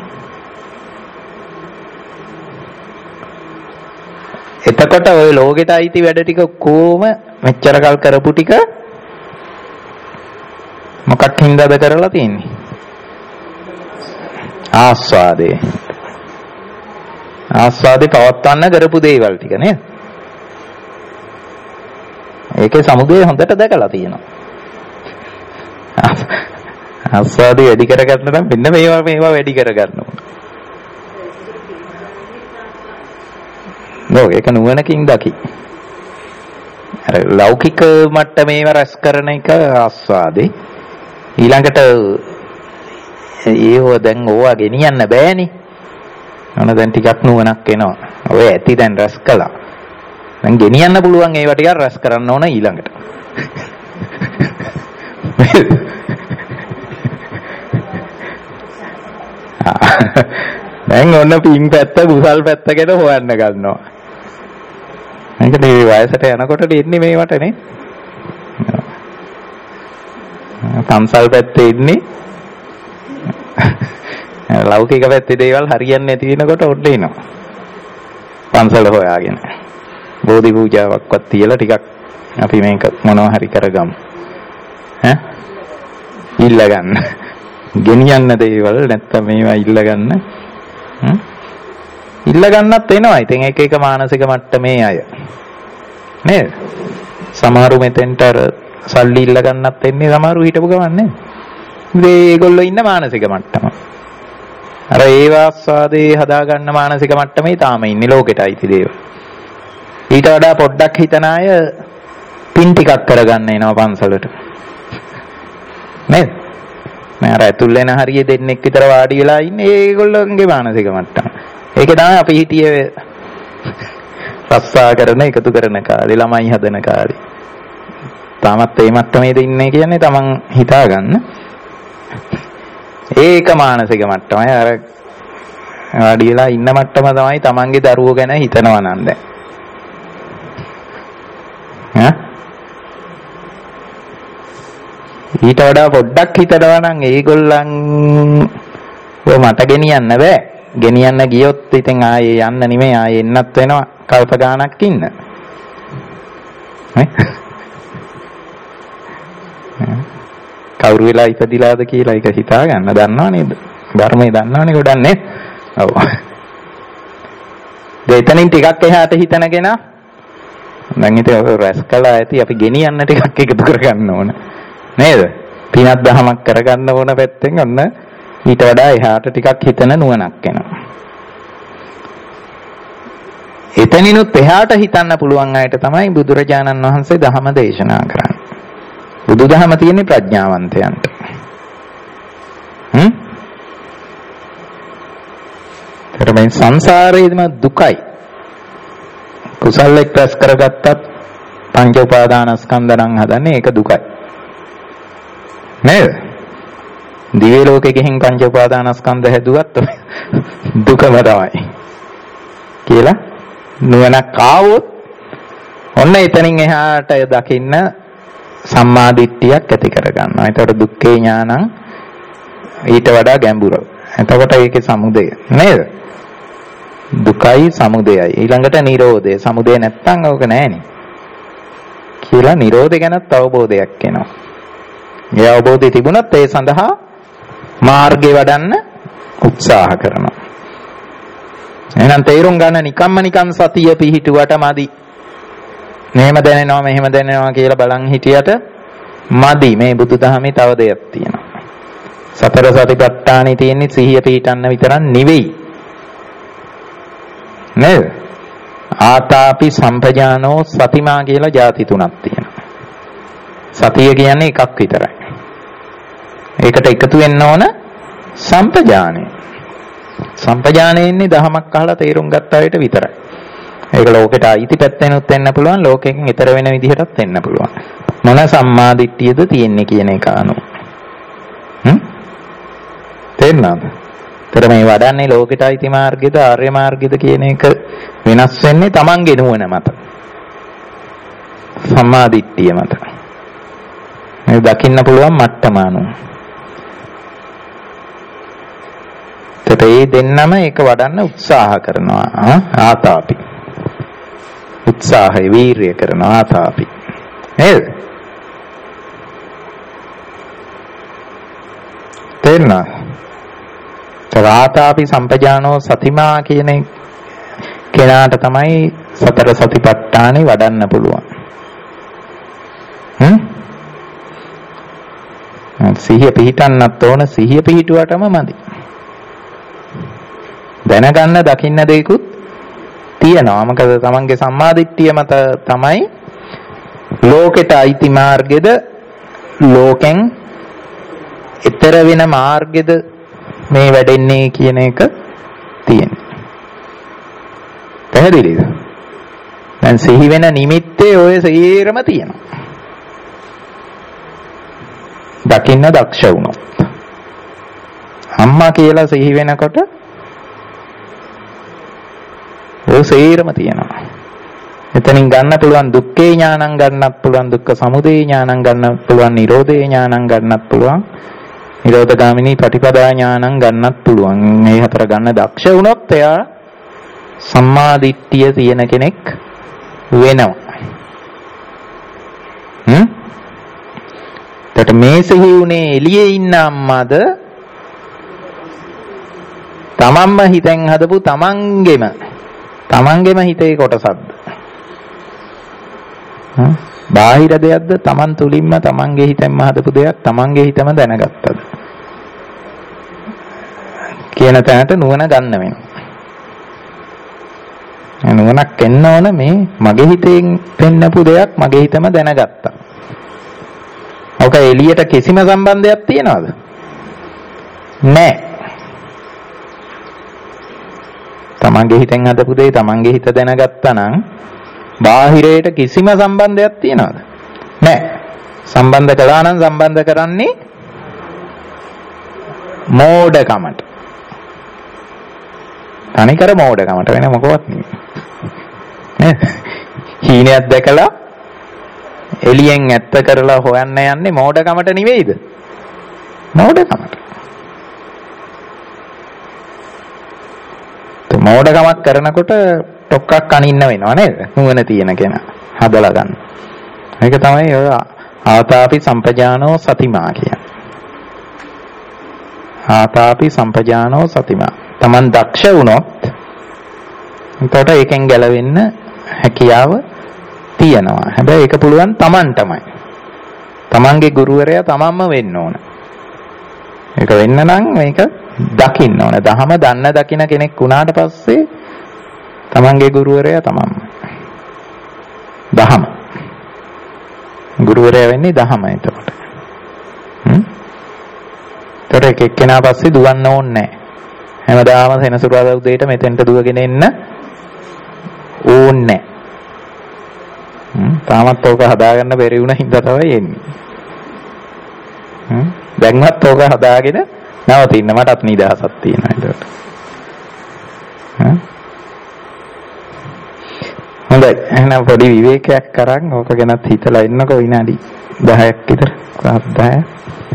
එතකොට ওই ලෝකෙට අයිති වැඩ ටික කොහොම මෙච්චර කල් කරපු ටික මොකක් හින්දාද කරලා තියෙන්නේ? ආස්වාදේ. ආස්වාදේ පවත්වන්න කරපු දේවල් ටික නේද? ඒකේ සමුදය හොඳට දැකලා තියෙනවා. ආස්වාදේ වැඩි කරගන්න නම් මෙන්න මේවා මේවා වැඩි කරගන්න ඕන. නෝ ඒක නුවණකින් දකි. අර ලෞකික මට්ටමේව රැස් කරන එක ආස්වාදේ. ඊළඟට ඒව දැන් ඕවා ගෙනියන්න බෑනේ. මොන දැන් ටිකක් නුවණක් එනවා. ඔය ඇති දැන් රැස් කළා. දැන් ගෙනියන්න පුළුවන් ඒවා ටිකක් රැස් කරන්න ඕන ඊළඟට. දැන් ඔන්න පින් පැත්ත කුසල් පැත්ත ගැන හොයන්න ගන්නවා. මේක මේ වයසට යනකොට ඉන්නේ මේවට නේ. පන්සල් පැත්තේ ඉන්නේ. ලෞකික පැත්තේ දේවල් හරියන්නේ නැති වෙනකොට ඔන්න එනවා. පන්සල හොයාගෙන. බෝධි පූජාවක්වත් තියලා ටිකක් අපි මේක මොනවා හරි කරගමු. ඈ? ඉල්ල ගන්න. ගෙනියන්න දේවල් නැත්තම් මේවා ඉල්ල ගන්න. හ්ම්? ඉල්ල ගන්නත් එනවා. ඉතින් එක එක මානසික මට්ටමේ අය. නේද? සමහරු මෙතෙන්ට අර සල්ලි ඉල්ල ගන්නත් එන්නේ සමහරු හිටපු ගමන් නේද? මේගොල්ලෝ ඉන්න මානසික මට්ටම. අර ඒ වාස්වාදේ හදා ගන්න මානසික මට්ටමේ තාම ඉන්නේ ලෝකෙට අයිති දේවල්. ඊට වඩා පොඩ්ඩක් හිතන අය පින් ටිකක් කරගන්න එනවා පන්සලට. නේද? මම අර ඇතුල් වෙන හරිය දෙන්නෙක් විතර වාඩි වෙලා ඉන්නේ ඒගොල්ලෝගේ මානසික මට්ටම. ඒකේ තමයි අපි හිටියේ රස්සා කරන එකතු කරන කාලේ ළමයි හදන කාලේ. තාමත් මේ මට්ටමේද ඉන්නේ කියන්නේ Taman හිතා ගන්න. ඒක මානසික මට්ටමයි. අර වාඩි වෙලා ඉන්න මට්ටම තමයි Tamanගේ දරුවෝ ගැන හිතනවා නම් දැන්. ඈ ඊට වඩා පොඩ්ඩක් හිතනවා නම් ඒගොල්ලන් ඔය මට ගෙනියන්න බෑ. ගෙනියන්න ගියොත් ඉතින් ආයේ යන්න නෙමෙයි ආයේ එන්නත් වෙනවා කල්ප ගාණක් ඉන්න. ඈ කවුරු වෙලා ඉපදිලාද කියලා ඒක හිතා ගන්න දන්නව නේද? ධර්මයේ දන්නවනේ ගොඩක් නේ. ඔව්. දෙතනින් ටිකක් එහාට හිතනගෙන දැන් ඉතින් රැස් කළා ඇති අපි ගෙනියන්න ටිකක් එකතු කරගන්න ඕන. නේද? පිනක් දහමක් කරගන්න ඕන පැත්තෙන් ඔන්න ඊට වඩා එහාට ටිකක් හිතන නුවණක් එනවා. එතනිනුත් එහාට හිතන්න පුළුවන් අයට තමයි බුදුරජාණන් වහන්සේ ධහම දේශනා කරන්නේ. බුදුදහම තියෙන්නේ ප්‍රඥාවන්තයන්ට. හ්ම්? ඒකට මේ සංසාරයේදීම දුකයි. කුසල් එක්රැස් කරගත්තත් පංච උපාදානස්කන්ධ නම් හදන්නේ ඒක දුකයි. නේද? දිව්‍ය ලෝකෙ ගිහින් පංච උපාදානස්කන්ධ හැදුවත් දුකම තමයි. කියලා නුවණක් ආවොත් ඔන්න එතනින් එහාට දකින්න සම්මා දිට්ඨියක් ඇති කරගන්නවා. ඒතකොට දුක්ඛේ ඥානං ඊට වඩා ගැඹුරයි. එතකොට ඒකේ සමුදය නේද? දුකයි සමුදයයි. ඊළඟට නිරෝධය. සමුදය නැත්තම් ඕක නෑනේ. කියලා නිරෝධය ගැනත් අවබෝධයක් එනවා. ඒ අවබෝධය තිබුණත් ඒ සඳහා මාර්ගේ වඩන්න උත්සාහ කරනවා. එහෙනම් තේරුම් ගන්න නිකම්ම නිකම් සතිය පිහිටුවට මදි. මෙහෙම දැනෙනවා මෙහෙම දැනෙනවා කියලා බලන් හිටියට මදි. මේ බුදුදහමේ තව දෙයක් තියෙනවා. සතර සතිපට්ඨානෙ තියෙන්නේ සිහිය පිහිටන්න විතරක් නෙවෙයි. නේද? ආතාපි සම්පජානෝ සතිමා කියලා ಜಾති තුනක් තියෙනවා. සතිය කියන්නේ එකක් විතරයි. ඒකට එකතු වෙන්න ඕන සම්පජානෙ. සම්පජානෙ ඉන්නේ දහමක් අහලා තේරුම් ගත්ත අයට විතරයි. ඒක ලෝකෙට අයිති පැත්තෙනුත් වෙන්න පුළුවන්, ලෝකයෙන් ඈතර වෙන විදිහටත් වෙන්න පුළුවන්. මොන සම්මා දිට්ඨියද තියෙන්නේ කියන එක අනුව. හ්ම්? තේරුණාද? තර මේ වඩන්නේ ලෝකෙට අයිති මාර්ගයද ආර්ය මාර්ගයද කියන එක වෙනස් වෙන්නේ Tamange නුවණ මත. සම්මා දිට්ඨිය මත. මේ දකින්න පුළුවන් මට්ටම අනුව. ඒ දෙන්නම ඒක වඩන්න උත්සාහ කරනවා. ආතාපි. උත්සාහය වීරිය කරනවා ආතාපි. නේද? තේරුණා? ආතාපි සම්පජානෝ සතිමා කියන කෙනාට තමයි සතර සතිපට්ඨානෙ වඩන්න පුළුවන්. හ්ම්? සිහිය පිහිටන්නත් ඕන. සිහිය පිහිටුවටම මදි. දැනගන්න දකින්න දෙයක්ත් තියෙනවා. මොකද තමන්ගේ සම්මාදිට්ඨිය මත තමයි ලෝකෙට අයිති මාර්ගෙද ලෝකෙන් ඈතර වෙන මාර්ගෙද මේ වැඩෙන්නේ කියන එක තියෙනවා. පැහැදිලිද? දැන් සිහි වෙන නිමිත්තේ ඔය සේරම තියෙනවා. දකින්න දක්ෂ වුණොත්. අම්මා කියලා සිහි වෙනකොට ඔය සේරම තියෙනවා. එතනින් ගන්න පුළුවන් දුක්ඛේ ඥානං ගන්නත් පුළුවන්, දුක්ඛ සමුදය ඥානං ගන්නත් පුළුවන්, නිරෝධේ ඥානං ගන්නත් පුළුවන්, නිරෝධගාමිනී පටිපදා ඥානං ගන්නත් පුළුවන්. මේ හතර ගන්න දක්ෂ වුණොත් එයා සම්මා දිට්ඨිය තියෙන කෙනෙක් වෙනවා. හ්ම්? එතකොට මේ සිහි උනේ එළියේ ඉන්න අම්මාද තමන්ම හිතෙන් හදපු තමන්ගෙම තමන්ගෙම හිතේ කොටසක්ද? හ්ම්? බාහිර දෙයක්ද? තමන් තුලින්ම තමන්ගේ හිතෙන්ම හදපු දෙයක් තමන්ගේ හිතම දැනගත්තද? කියන තැනට නුවණ ගන්න වෙනවා. නුවණක් එන්න ඕන මේ මගේ හිතෙන් පෙන්නපු දෙයක් මගේ හිතම දැනගත්තා. ඔක එළියට කිසිම සම්බන්ධයක් තියනවද? නැහැ. තමන්ගේ හිතෙන් හදපු දේ තමන්ගේ හිත දැනගත්තා නම් බාහිරයට කිසිම සම්බන්ධයක් තියනවද? නැහැ. සම්බන්ධ කළා නම් සම්බන්ධ කරන්නේ මෝඩකමට. තනිකර මෝඩකමට වෙන මොකවත් නෙමෙයි. නේද? හීනයක් දැකලා එළියෙන් ඇත්ත කරලා හොයන්න යන්නේ මෝඩකමට නෙවෙයිද? මෝඩකමට. මෝඩකමක් කරනකොට ටොක්කක් අනින්න වෙනවා නේද? නුවණ තියෙන කෙනා හදලා ගන්න. මේක තමයි ඔය ආතාපි සම්පජානෝ සතිමා කියන්නේ. ආතාපි සම්පජානෝ සතිමා. Taman දක්ෂ වුණොත් එතකොට ඒකෙන් ගැලවෙන්න හැකියාව තියෙනවා. හැබැයි ඒක පුළුවන් Tamanටමයි. Tamanගේ ගුරුවරයා Tamanම වෙන්න ඕන. ඒක වෙන්න නම් මේක දකින්න ඕන. දහම දන්න දකින්න කෙනෙක් වුණාට පස්සේ තමන්ගේ ගුරුවරයා තමන්ම. දහම. ගුරුවරයා වෙන්නේ දහම එතකොට. හ්ම්? ඒතර එක එක්කෙනා පස්සේ දුවන්න ඕනේ නැහැ. හැමදාම සෙනසුරාදා උදේට මෙතෙන්ට දුවගෙන එන්න ඕනේ. හ්ම් තාමත් ඕක හදාගන්න බැරි වුණා හින්දා තමයි එන්නේ. හ්ම් දැන්වත් ඕක හදාගෙන නවතින්න මටත් නිදහසක් තියෙනවා ඒකට. හ්ම් හොඳයි එහෙනම් පොඩි විවේකයක් කරන් ඕක ගැනත් හිතලා ඉන්නකෝ විනාඩි දහයක් විතර. දහය